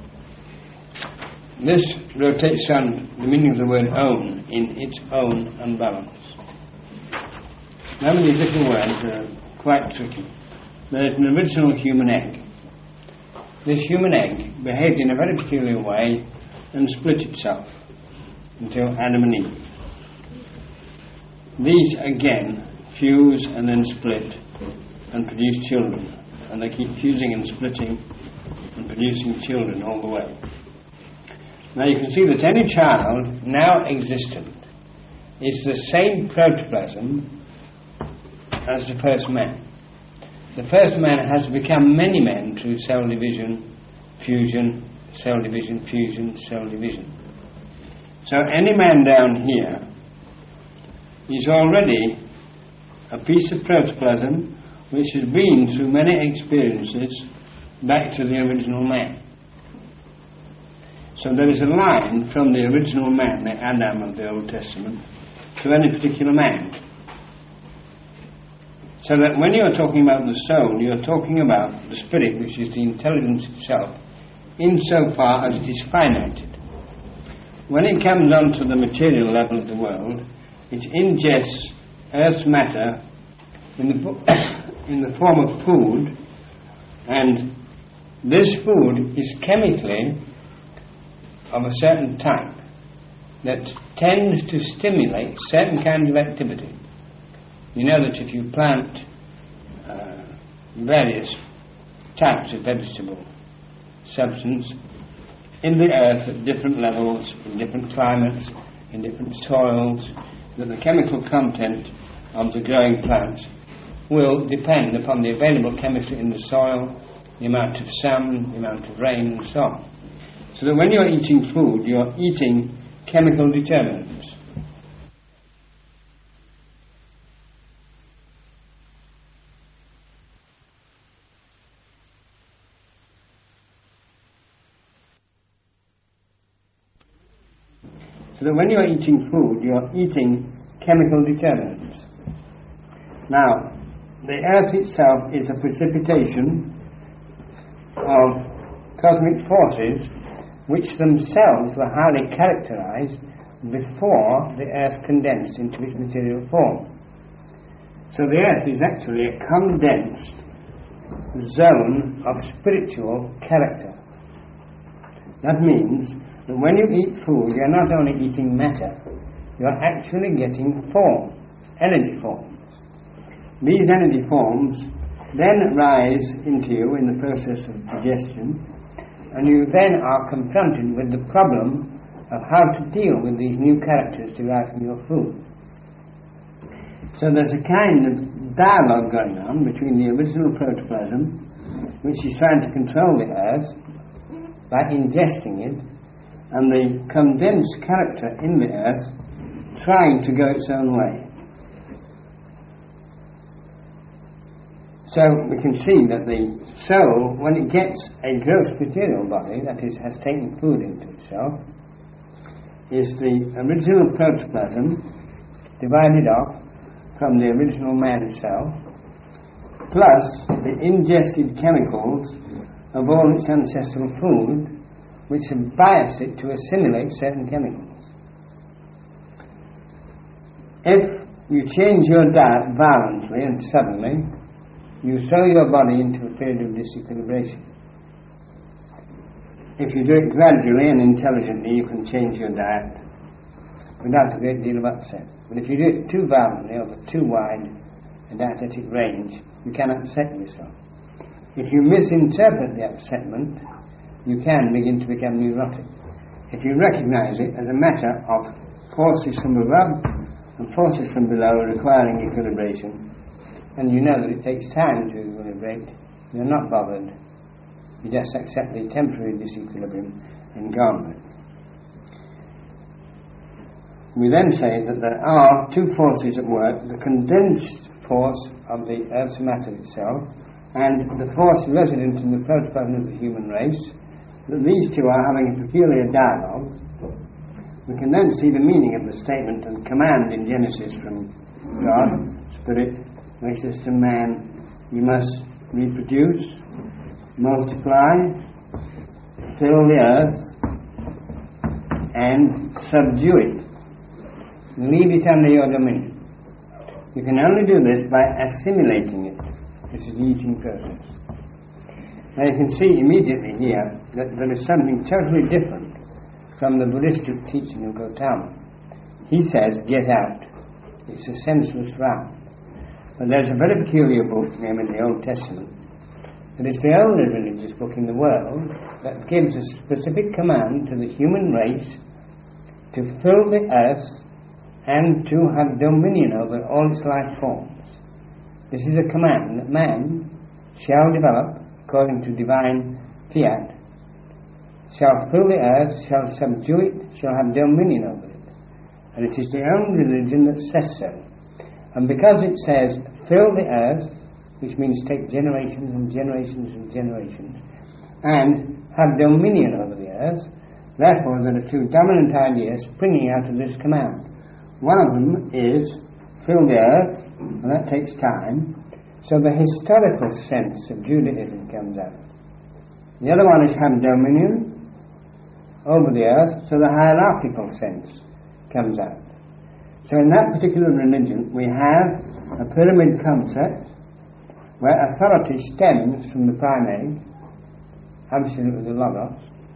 Speaker 1: This rotates on the meaning of the word own, in its own unbalance. Now, these little words are quite tricky. There is an original human egg. This human egg behaved in a very peculiar way and split itself until Adam and Eve. These again fuse and then split and produce children, and they keep fusing and splitting and producing children all the way. Now you can see that any child now existent is the same protoplasm as the first man. The first man has become many men through cell division, fusion, cell division, fusion, cell division. So any man down here is already a piece of protoplasm which has been through many experiences back to the original man. So there is a line from the original man, the Adam of the Old Testament, to any particular man. So that when you are talking about the soul, you are talking about the spirit, which is the intelligence itself, insofar as it is finited. When it comes onto the material level of the world, it ingests earth's matter in the, in the form of food, and this food is chemically of a certain type that tends to stimulate certain kinds of activity. You know that if you plant uh, various types of vegetable substance in the earth at different levels, in different climates, in different soils, that the chemical content of the growing plants will depend upon the available chemistry in the soil, the amount of sun, the amount of rain, and so on. So that when you are eating food, you are eating chemical determinants. So that when you are eating food, you are eating chemical determinants. Now, the earth itself is a precipitation of cosmic forces which themselves were highly characterized before the earth condensed into its material form. So the earth is actually a condensed zone of spiritual character. That means that when you eat food, you're not only eating matter, you're actually getting form, energy forms. These energy forms then rise into you in the process of digestion, and you then are confronted with the problem of how to deal with these new characters derived from your food. So there's a kind of dialogue going on between the original protoplasm, which is trying to control the earth by ingesting it, and the condensed character in the earth trying to go its own way. So we can see that the soul, when it gets a gross material body, that is, has taken food into itself, is the original protoplasm divided off from the original man itself, plus the ingested chemicals of all its ancestral food, which have biased it to assimilate certain chemicals. If you change your diet violently and suddenly, you throw your body into a period of disequilibration. If you do it gradually and intelligently, you can change your diet without a great deal of upset. But if you do it too violently, over too wide a dietetic range, you can upset yourself. If you misinterpret the upsetment, you can begin to become neurotic. If you recognize it as a matter of forces from above and forces from below requiring equilibration, and you know that it takes time to equilibrate, you're not bothered. You just accept the temporary disequilibrium and go on with it. We then say that there are two forces at work, the condensed force of the Earth's matter itself and the force resident in the protoplasm of the human race, that these two are having a peculiar dialogue. We can then see the meaning of the statement and command in Genesis from God, Spirit, which says to man, you must reproduce, multiply, fill the earth, and subdue it. Leave it under your dominion. You can only do this by assimilating it. This is the eating process. Now you can see immediately here that there is something totally different from the Buddhistic teaching of Gautama. He says, get out. It's a senseless round. But there's a very peculiar book, named in the Old Testament, that is the only religious book in the world that gives a specific command to the human race to fill the earth and to have dominion over all its life forms. This is a command that man shall develop, according to divine fiat, shall fill the earth, shall subdue it, shall have dominion over it. And it is the only religion that says so. And because it says, fill the earth, which means take generations and generations and generations, and have dominion over the earth, therefore there are two dominant ideas springing out of this command. One of them is, fill the earth, and that takes time, so the historical sense of Judaism comes out. The other one is have dominion over the earth, so the hierarchical sense comes out. So in that particular religion, we have a pyramid concept where authority stems from the primate, absolutely the Logos,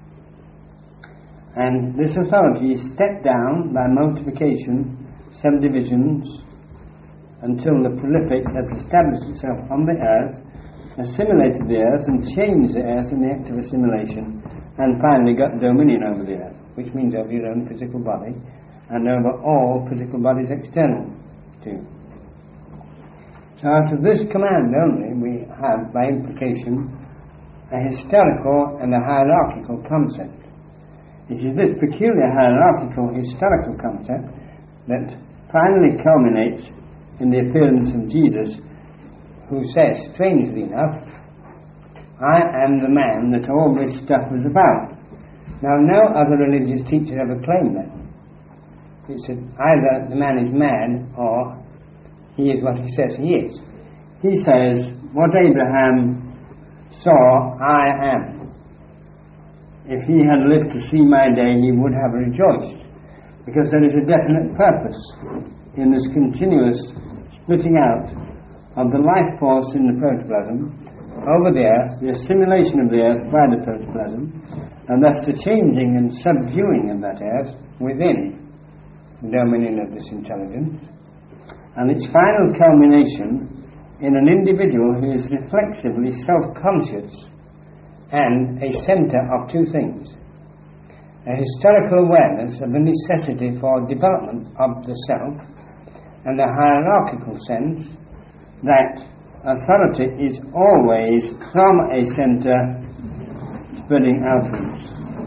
Speaker 1: and this authority is stepped down by multiplication, subdivisions, until the prolific has established itself on the earth, assimilated the earth and changed the earth in the act of assimilation, and finally got dominion over the earth, which means over your own physical body, and over all physical bodies external to you. So out of this command only, we have, by implication, a historical and a hierarchical concept. It is this peculiar hierarchical historical concept that finally culminates in the appearance of Jesus, who says, strangely enough, I am the man that all this stuff was about. Now, no other religious teacher ever claimed that. It said either the man is mad or he is what he says he is. He says, what Abraham saw, I am. If he had lived to see my day, he would have rejoiced, because there is a definite purpose in this continuous splitting out of the life force in the protoplasm over the earth, the assimilation of the earth by the protoplasm, and thus the changing and subduing of that earth within the dominion of this intelligence, and its final culmination in an individual who is reflexively self-conscious and a centre of two things: a historical awareness of the necessity for development of the self, and a hierarchical sense that authority is always from a centre spreading outwards.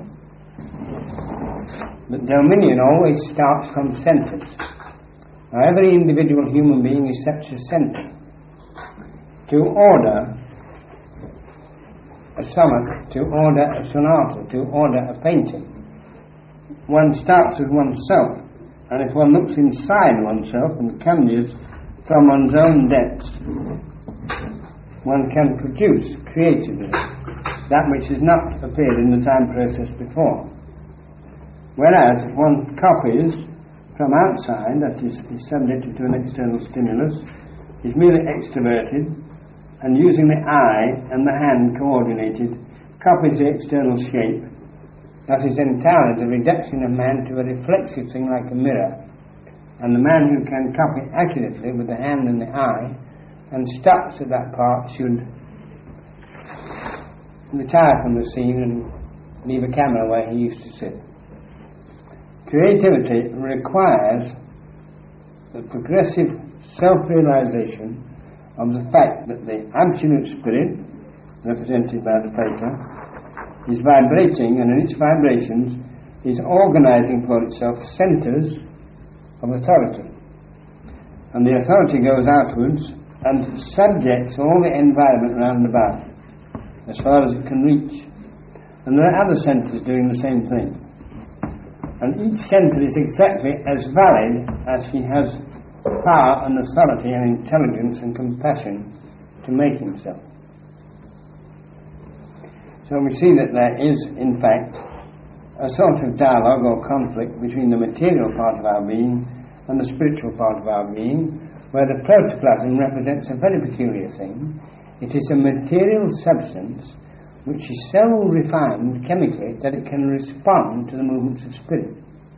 Speaker 1: But dominion always starts from centres. Now, every individual human being is such a centre. To order a sonnet, to order a sonata, to order a painting, one starts with oneself, and if one looks inside oneself and conjures from one's own depths, one can produce creatively that which has not appeared in the time process before. Whereas if one copies from outside, that is, is subjected to an external stimulus, is merely extroverted, and using the eye and the hand coordinated, copies the external shape, that is entirely the reduction of man to a reflexive thing like a mirror. And the man who can copy accurately with the hand and the eye and stops at that part should retire from the scene and leave a camera where he used to sit. Creativity requires the progressive self-realization of the fact that the absolute spirit, represented by the paper, is vibrating, and in its vibrations is organizing for itself centers of authority. And the authority goes outwards and subjects all the environment round about as far as it can reach. And there are other centers doing the same thing. And each center is exactly as valid as he has power and authority and intelligence and compassion to make himself. So we see that there is, in fact, a sort of dialogue or conflict between the material part of our being and the spiritual part of our being, where the protoplasm represents a very peculiar thing. It is a material substance which is so refined chemically that it can respond to the movements of spirit.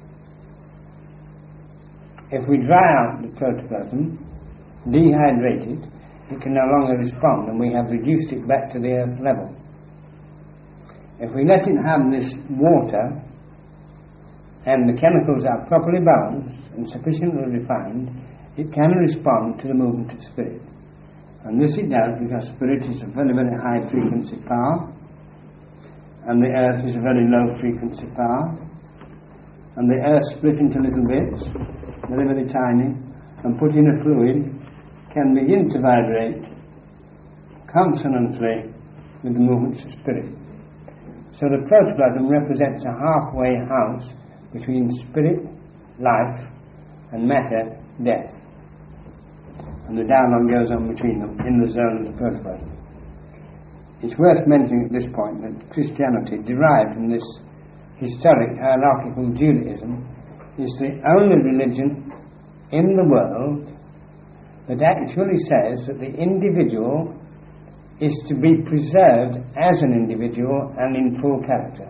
Speaker 1: If we dry out the protoplasm, dehydrate it, it can no longer respond, and we have reduced it back to the earth level. If we let it have this water, and the chemicals are properly balanced and sufficiently refined, it can respond to the movement of spirit. And this it does because spirit is a very, very high frequency power, and the earth is a very low frequency power, and the earth split into little bits, very, very tiny, and put in a fluid, can begin to vibrate consonantly with the movements of spirit. So the protoplasm represents a halfway house between spirit, life, and matter, death. And the dialogue goes on between them in the zone of the protoplasm. It's worth mentioning at this point that Christianity, derived from this historic hierarchical Judaism, is the only religion in the world that actually says that the individual is to be preserved as an individual and in full character.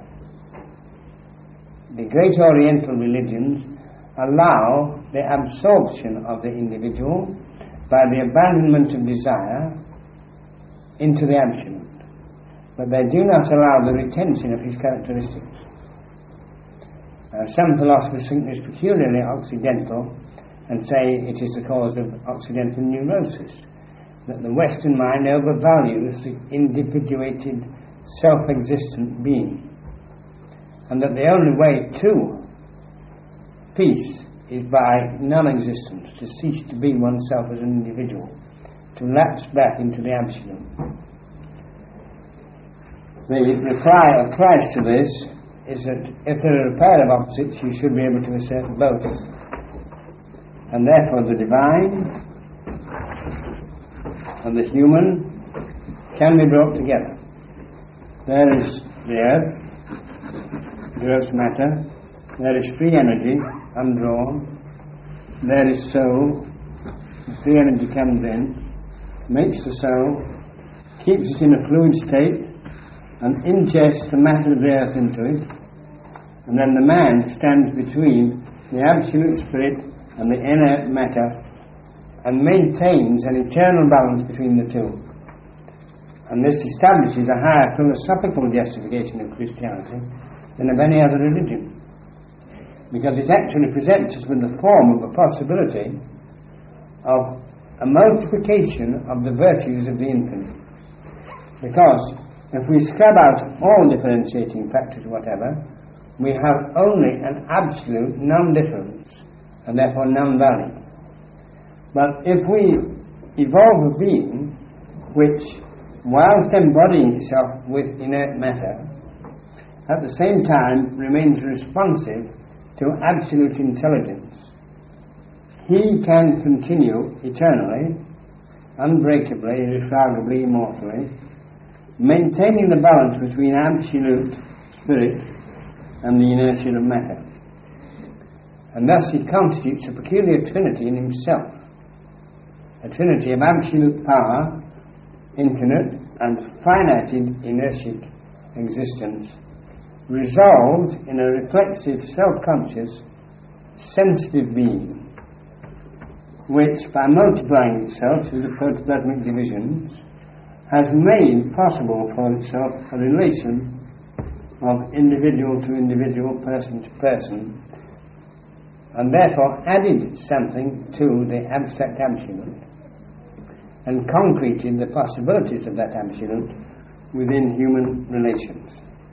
Speaker 1: The great Oriental religions allow the absorption of the individual by the abandonment of desire into the absolute, but they do not allow the retention of his characteristics. Uh, some philosophers think this peculiarly Occidental and say it is the cause of Occidental neurosis, that the Western mind overvalues the individuated, self-existent being, and that the only way to peace is by non-existence, to cease to be oneself as an individual, to lapse back into the absolute. The reply of Christ to this is that if there are a pair of opposites, you should be able to assert both, and therefore the divine and the human can be brought together. There is the earth, gross matter, there is free energy, undrawn, there is soul, the free energy comes in, makes the soul, keeps it in a fluid state, and ingests the matter of the earth into it, and then the man stands between the absolute spirit and the inert matter, and maintains an eternal balance between the two. And this establishes a higher philosophical justification of Christianity than of any other religion, because it actually presents us with the form of a possibility of a multiplication of the virtues of the infinite. Because if we scrub out all differentiating factors whatever, we have only an absolute non-difference and therefore non-value. But if we evolve a being which, whilst embodying itself with inert matter, at the same time remains responsive to absolute intelligence, he can continue eternally, unbreakably, irrefragably, immortally, maintaining the balance between absolute spirit and the inertia of matter. And thus he constitutes a peculiar trinity in himself, a trinity of absolute power, infinite and finited inertic existence, resolved in a reflexive, self-conscious, sensitive being, which, by multiplying itself through the protoplasmic divisions, has made possible for itself a relation of individual to individual, person to person, and therefore added something to the abstract absolute, and concreted the possibilities of that absolute within human relations.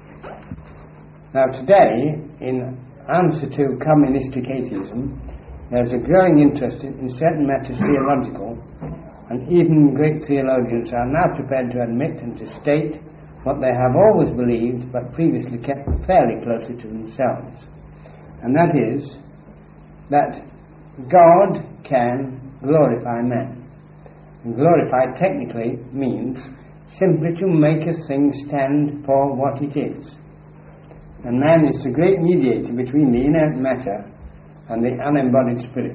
Speaker 1: Now today, in answer to communistic atheism, there's a growing interest in, in certain matters theological, and even great theologians are now prepared to admit and to state what they have always believed but previously kept fairly closely to themselves. And that is that God can glorify man. And glorify technically means simply to make a thing stand for what it is. And man is the great mediator between the inert matter and the unembodied spirit.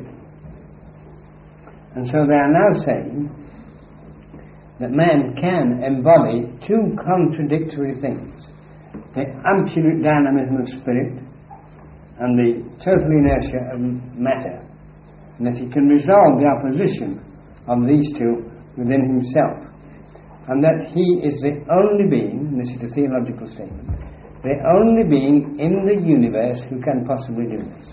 Speaker 1: And so they are now saying that man can embody two contradictory things: the absolute dynamism of spirit and the total inertia of matter, and that he can resolve the opposition of these two within himself, and that he is the only being, this is a theological statement, the only being in the universe who can possibly do this.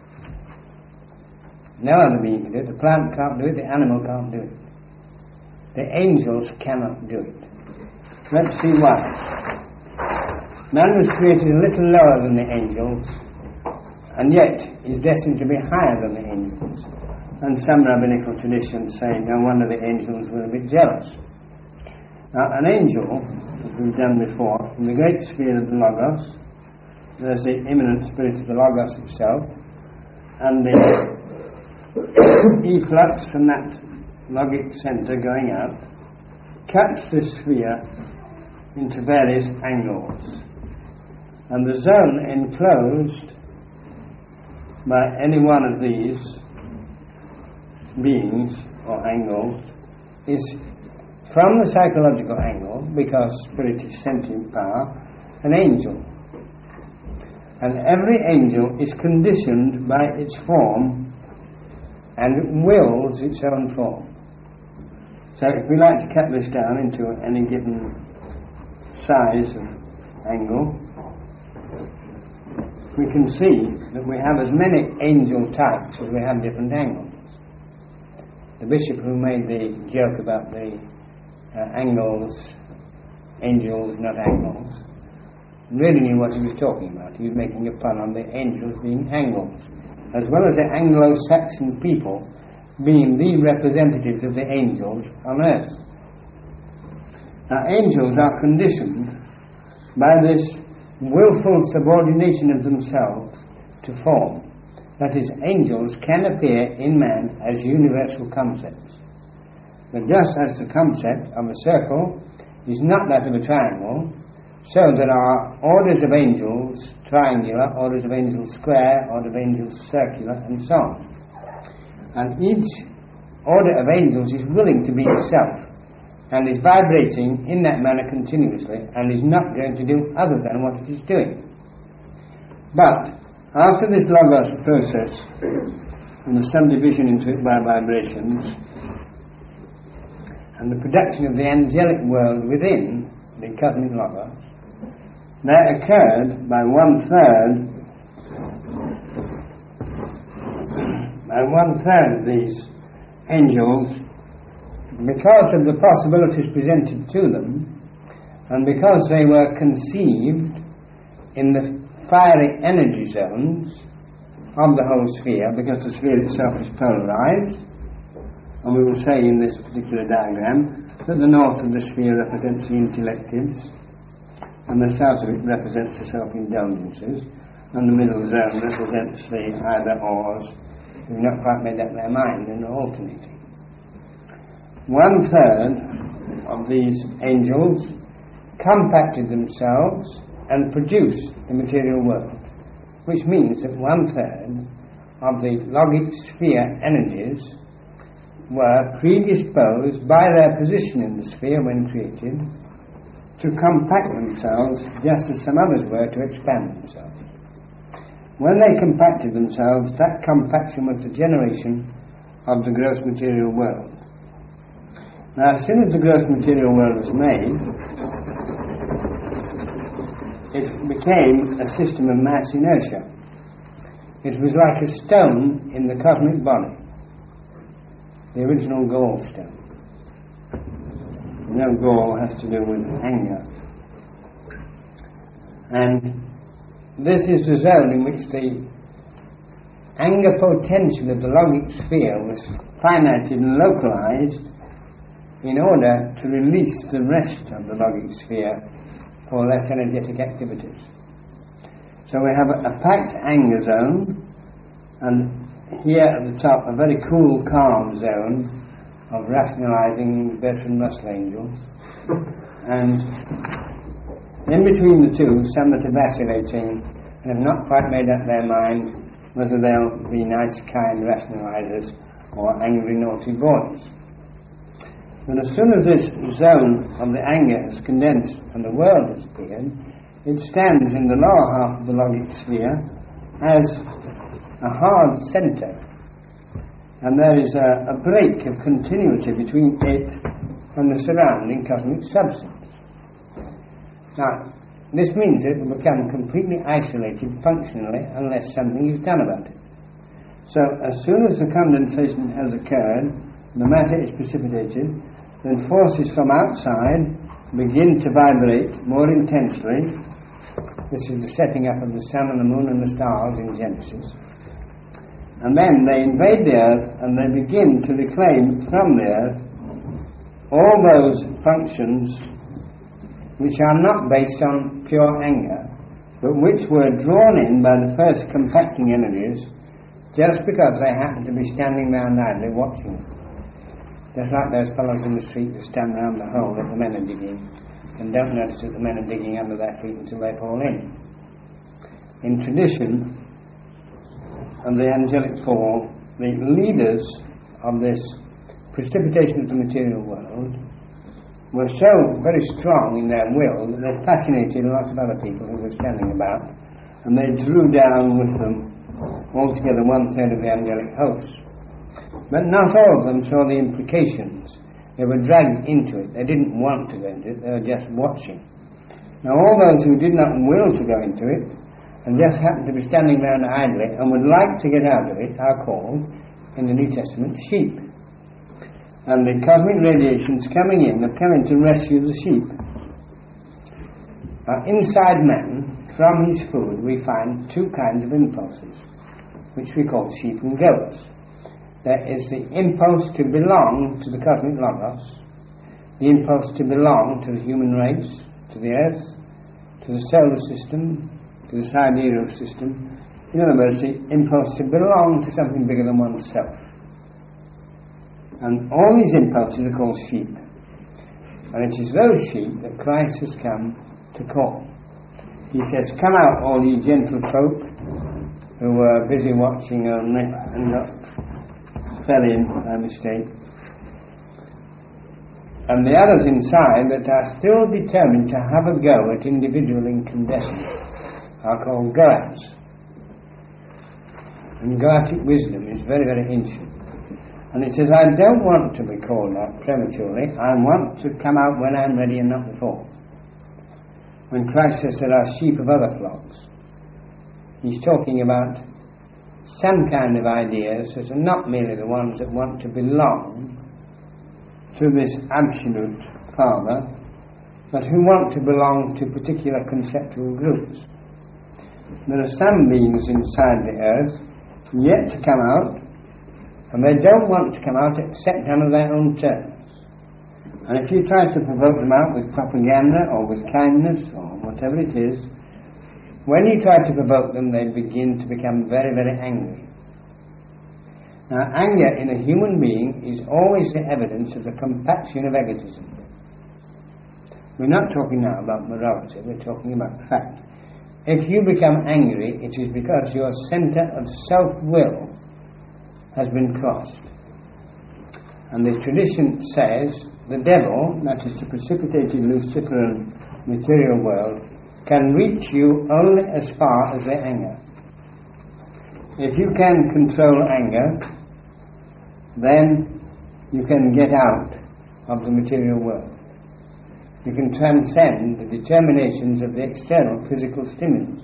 Speaker 1: No other being can do it. The plant can't do it, the animal can't do it. The angels cannot do it. Let's see why. Man was created a little lower than the angels, and yet is destined to be higher than the angels. And some rabbinical traditions say no wonder the angels were a bit jealous. Now, an angel, as we've done before, in the great sphere of the Logos, there's the immanent spirit of the Logos itself, and the efflux from that logic centre going out cuts the sphere into various angles, and the zone enclosed by any one of these beings or angles is, from the psychological angle, because spirit is sentient power, an angel. And every angel is conditioned by its form and wills its own form. So if we like to cut this down into any given size of angle, we can see that we have as many angel types as we have different angles. The bishop who made the joke about the uh, angles, angels not angles, really knew what he was talking about. He was making a pun on the angels being angles, as well as the Anglo-Saxon people being the representatives of the angels on earth. Now, angels are conditioned by this willful subordination of themselves to form. That is, angels can appear in man as universal concepts. But just as the concept of a circle is not that of a triangle, so there are orders of angels triangular, orders of angels square, orders of angels circular, and so on. And each order of angels is willing to be itself, and is vibrating in that manner continuously, and is not going to do other than what it is doing. But after this Logos process, and the subdivision into it by vibrations, and the production of the angelic world within the cosmic logos, that occurred by one third by one third of these angels, because of the possibilities presented to them, and because they were conceived in the fiery energy zones of the whole sphere, because the sphere itself is polarized. And we will say in this particular diagram that the north of the sphere represents the intelectives, and the south of it represents the self-indulgences, and the middle zone represents the either-ors who have not quite made up their mind and are alternating. One third of these angels compacted themselves and produced the material world, which means that one third of the logic sphere energies were predisposed by their position in the sphere when created to compact themselves just as some others were to expand themselves. When they compacted themselves, that compaction was the generation of the gross material world. Now, as soon as the gross material world was made, it became a system of mass inertia. It was like a stone in the cosmic body, the original gallstone. You know, gall has to do with anger. And this is the zone in which the anger potential of the logic sphere was finited and localized in order to release the rest of the logic sphere for less energetic activities. So we have a, a packed anger zone, and here at the top a very cool, calm zone of rationalizing Bertrand Russell angels, and in between the two some that are vacillating and have not quite made up their mind whether they'll be nice, kind rationalizers or angry, naughty boys. But as soon as this zone of the anger is condensed and the world has appeared, it stands in the lower half of the logic sphere as a hard centre, and there is a, a break of continuity between it and the surrounding cosmic substance. Now, this means it will become completely isolated functionally unless something is done about it. So, as soon as the condensation has occurred, the matter is precipitated, then forces from outside begin to vibrate more intensely. This is the setting up of the sun and the moon and the stars in Genesis. And then they invade the earth and they begin to reclaim from the earth all those functions which are not based on pure anger, but which were drawn in by the first compacting energies just because they happen to be standing round idly watching. Just like those fellows in the street that stand round the hole that the men are digging and don't notice that the men are digging under their feet until they fall in. In tradition of the angelic fall, the leaders of this precipitation of the material world were so very strong in their will that they fascinated lots of other people who were standing about, and they drew down with them altogether one third of the angelic host. But not all of them saw the implications. They were dragged into it. They didn't want to go into it, they were just watching. Now all those who did not will to go into it and just happened to be standing around idly and would like to get out of it are called, in the New Testament, sheep. And the cosmic radiations coming in are coming to rescue the sheep. Now inside man, from his food, we find two kinds of impulses, which we call sheep and goats. There is the impulse to belong to the cosmic logos, the impulse to belong to the human race, to the earth, to the solar system, to the sidereal system. In other words, the impulse to belong to something bigger than oneself. And all these impulses are called sheep. And it is those sheep that Christ has come to call. He says, "Come out, all ye gentle folk who were busy watching only and got fell in by mistake, and the others inside that are still determined to have a go at individual incandescence are called goats." And goetic wisdom is very, very ancient. And it says, I don't want to be called out prematurely, I want to come out when I'm ready and not before. When Christ says there are sheep of other flocks, he's talking about some kind of ideas that are not merely the ones that want to belong to this absolute Father, but who want to belong to particular conceptual groups. There are some beings inside the earth yet to come out, and they don't want to come out except under their own terms. And if you try to provoke them out with propaganda or with kindness or whatever it is, when you try to provoke them, they begin to become very, very angry. Now, anger in a human being is always the evidence of the compaction of egotism. We're not talking now about morality, we're talking about fact. If you become angry, it is because your centre of self-will has been crossed. And the tradition says the devil, that is the precipitated Luciferian material world, can reach you only as far as their anger. If you can control anger, then you can get out of the material world. You can transcend the determinations of the external physical stimulus.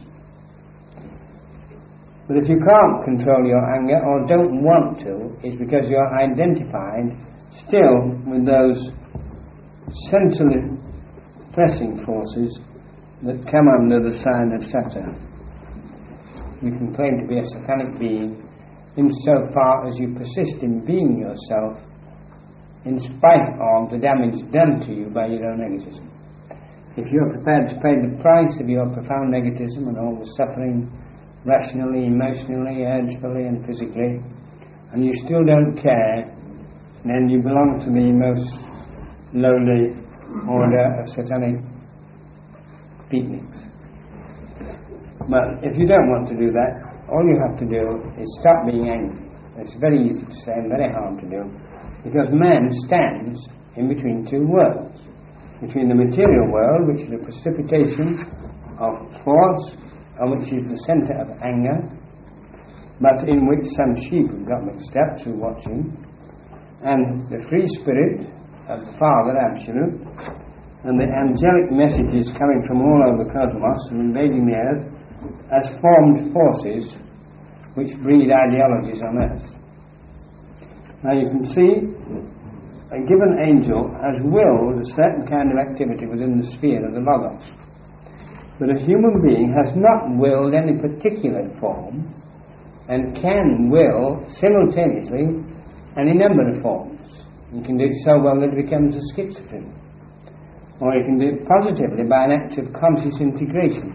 Speaker 1: But if you can't control your anger or don't want to, it's because you're identified still with those centrally pressing forces that come under the sign of Saturn. You can claim to be a satanic being insofar as you persist in being yourself in spite of the damage done to you by your own egotism. If you're prepared to pay the price of your profound egotism and all the suffering rationally, emotionally, urgefully and physically, and you still don't care, then you belong to the most lowly order of satanic beatniks. But if you don't want to do that, all you have to do is stop being angry. It's very easy to say and very hard to do, because man stands in between two worlds. Between the material world, which is a precipitation of force, and which is the centre of anger, but in which some sheep have got mixed up through watching, and the free spirit of the Father Absolute, and the angelic messages coming from all over the cosmos and invading the earth as formed forces which breed ideologies on earth. Now you can see a given angel has willed a certain kind of activity within the sphere of the Logos. But a human being has not willed any particular form and can will simultaneously any number of forms. You can do it so well that it becomes a schizophrenic. Or you can do it positively by an act of conscious integration.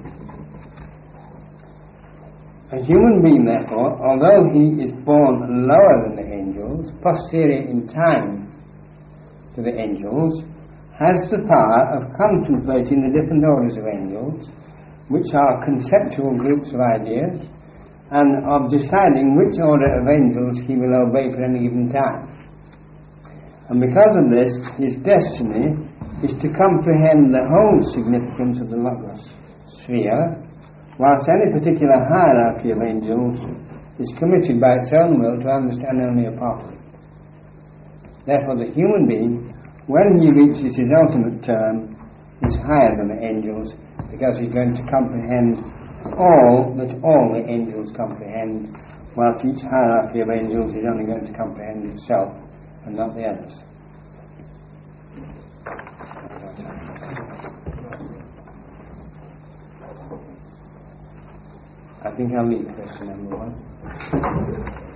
Speaker 1: A human being, therefore, although he is born lower than the angels, posterior in time to the angels, has the power of contemplating the different orders of angels, which are conceptual groups of ideas, and of deciding which order of angels he will obey for any given time. And because of this, his destiny is to comprehend the whole significance of the Logos sphere, whilst any particular hierarchy of angels is committed by its own will to understand only a part of it. Therefore, the human being, when he reaches his ultimate term, is higher than the angels, because he's going to comprehend all that all the angels comprehend, whilst each hierarchy of angels is only going to comprehend itself and not the others. I think I'll leave question number one.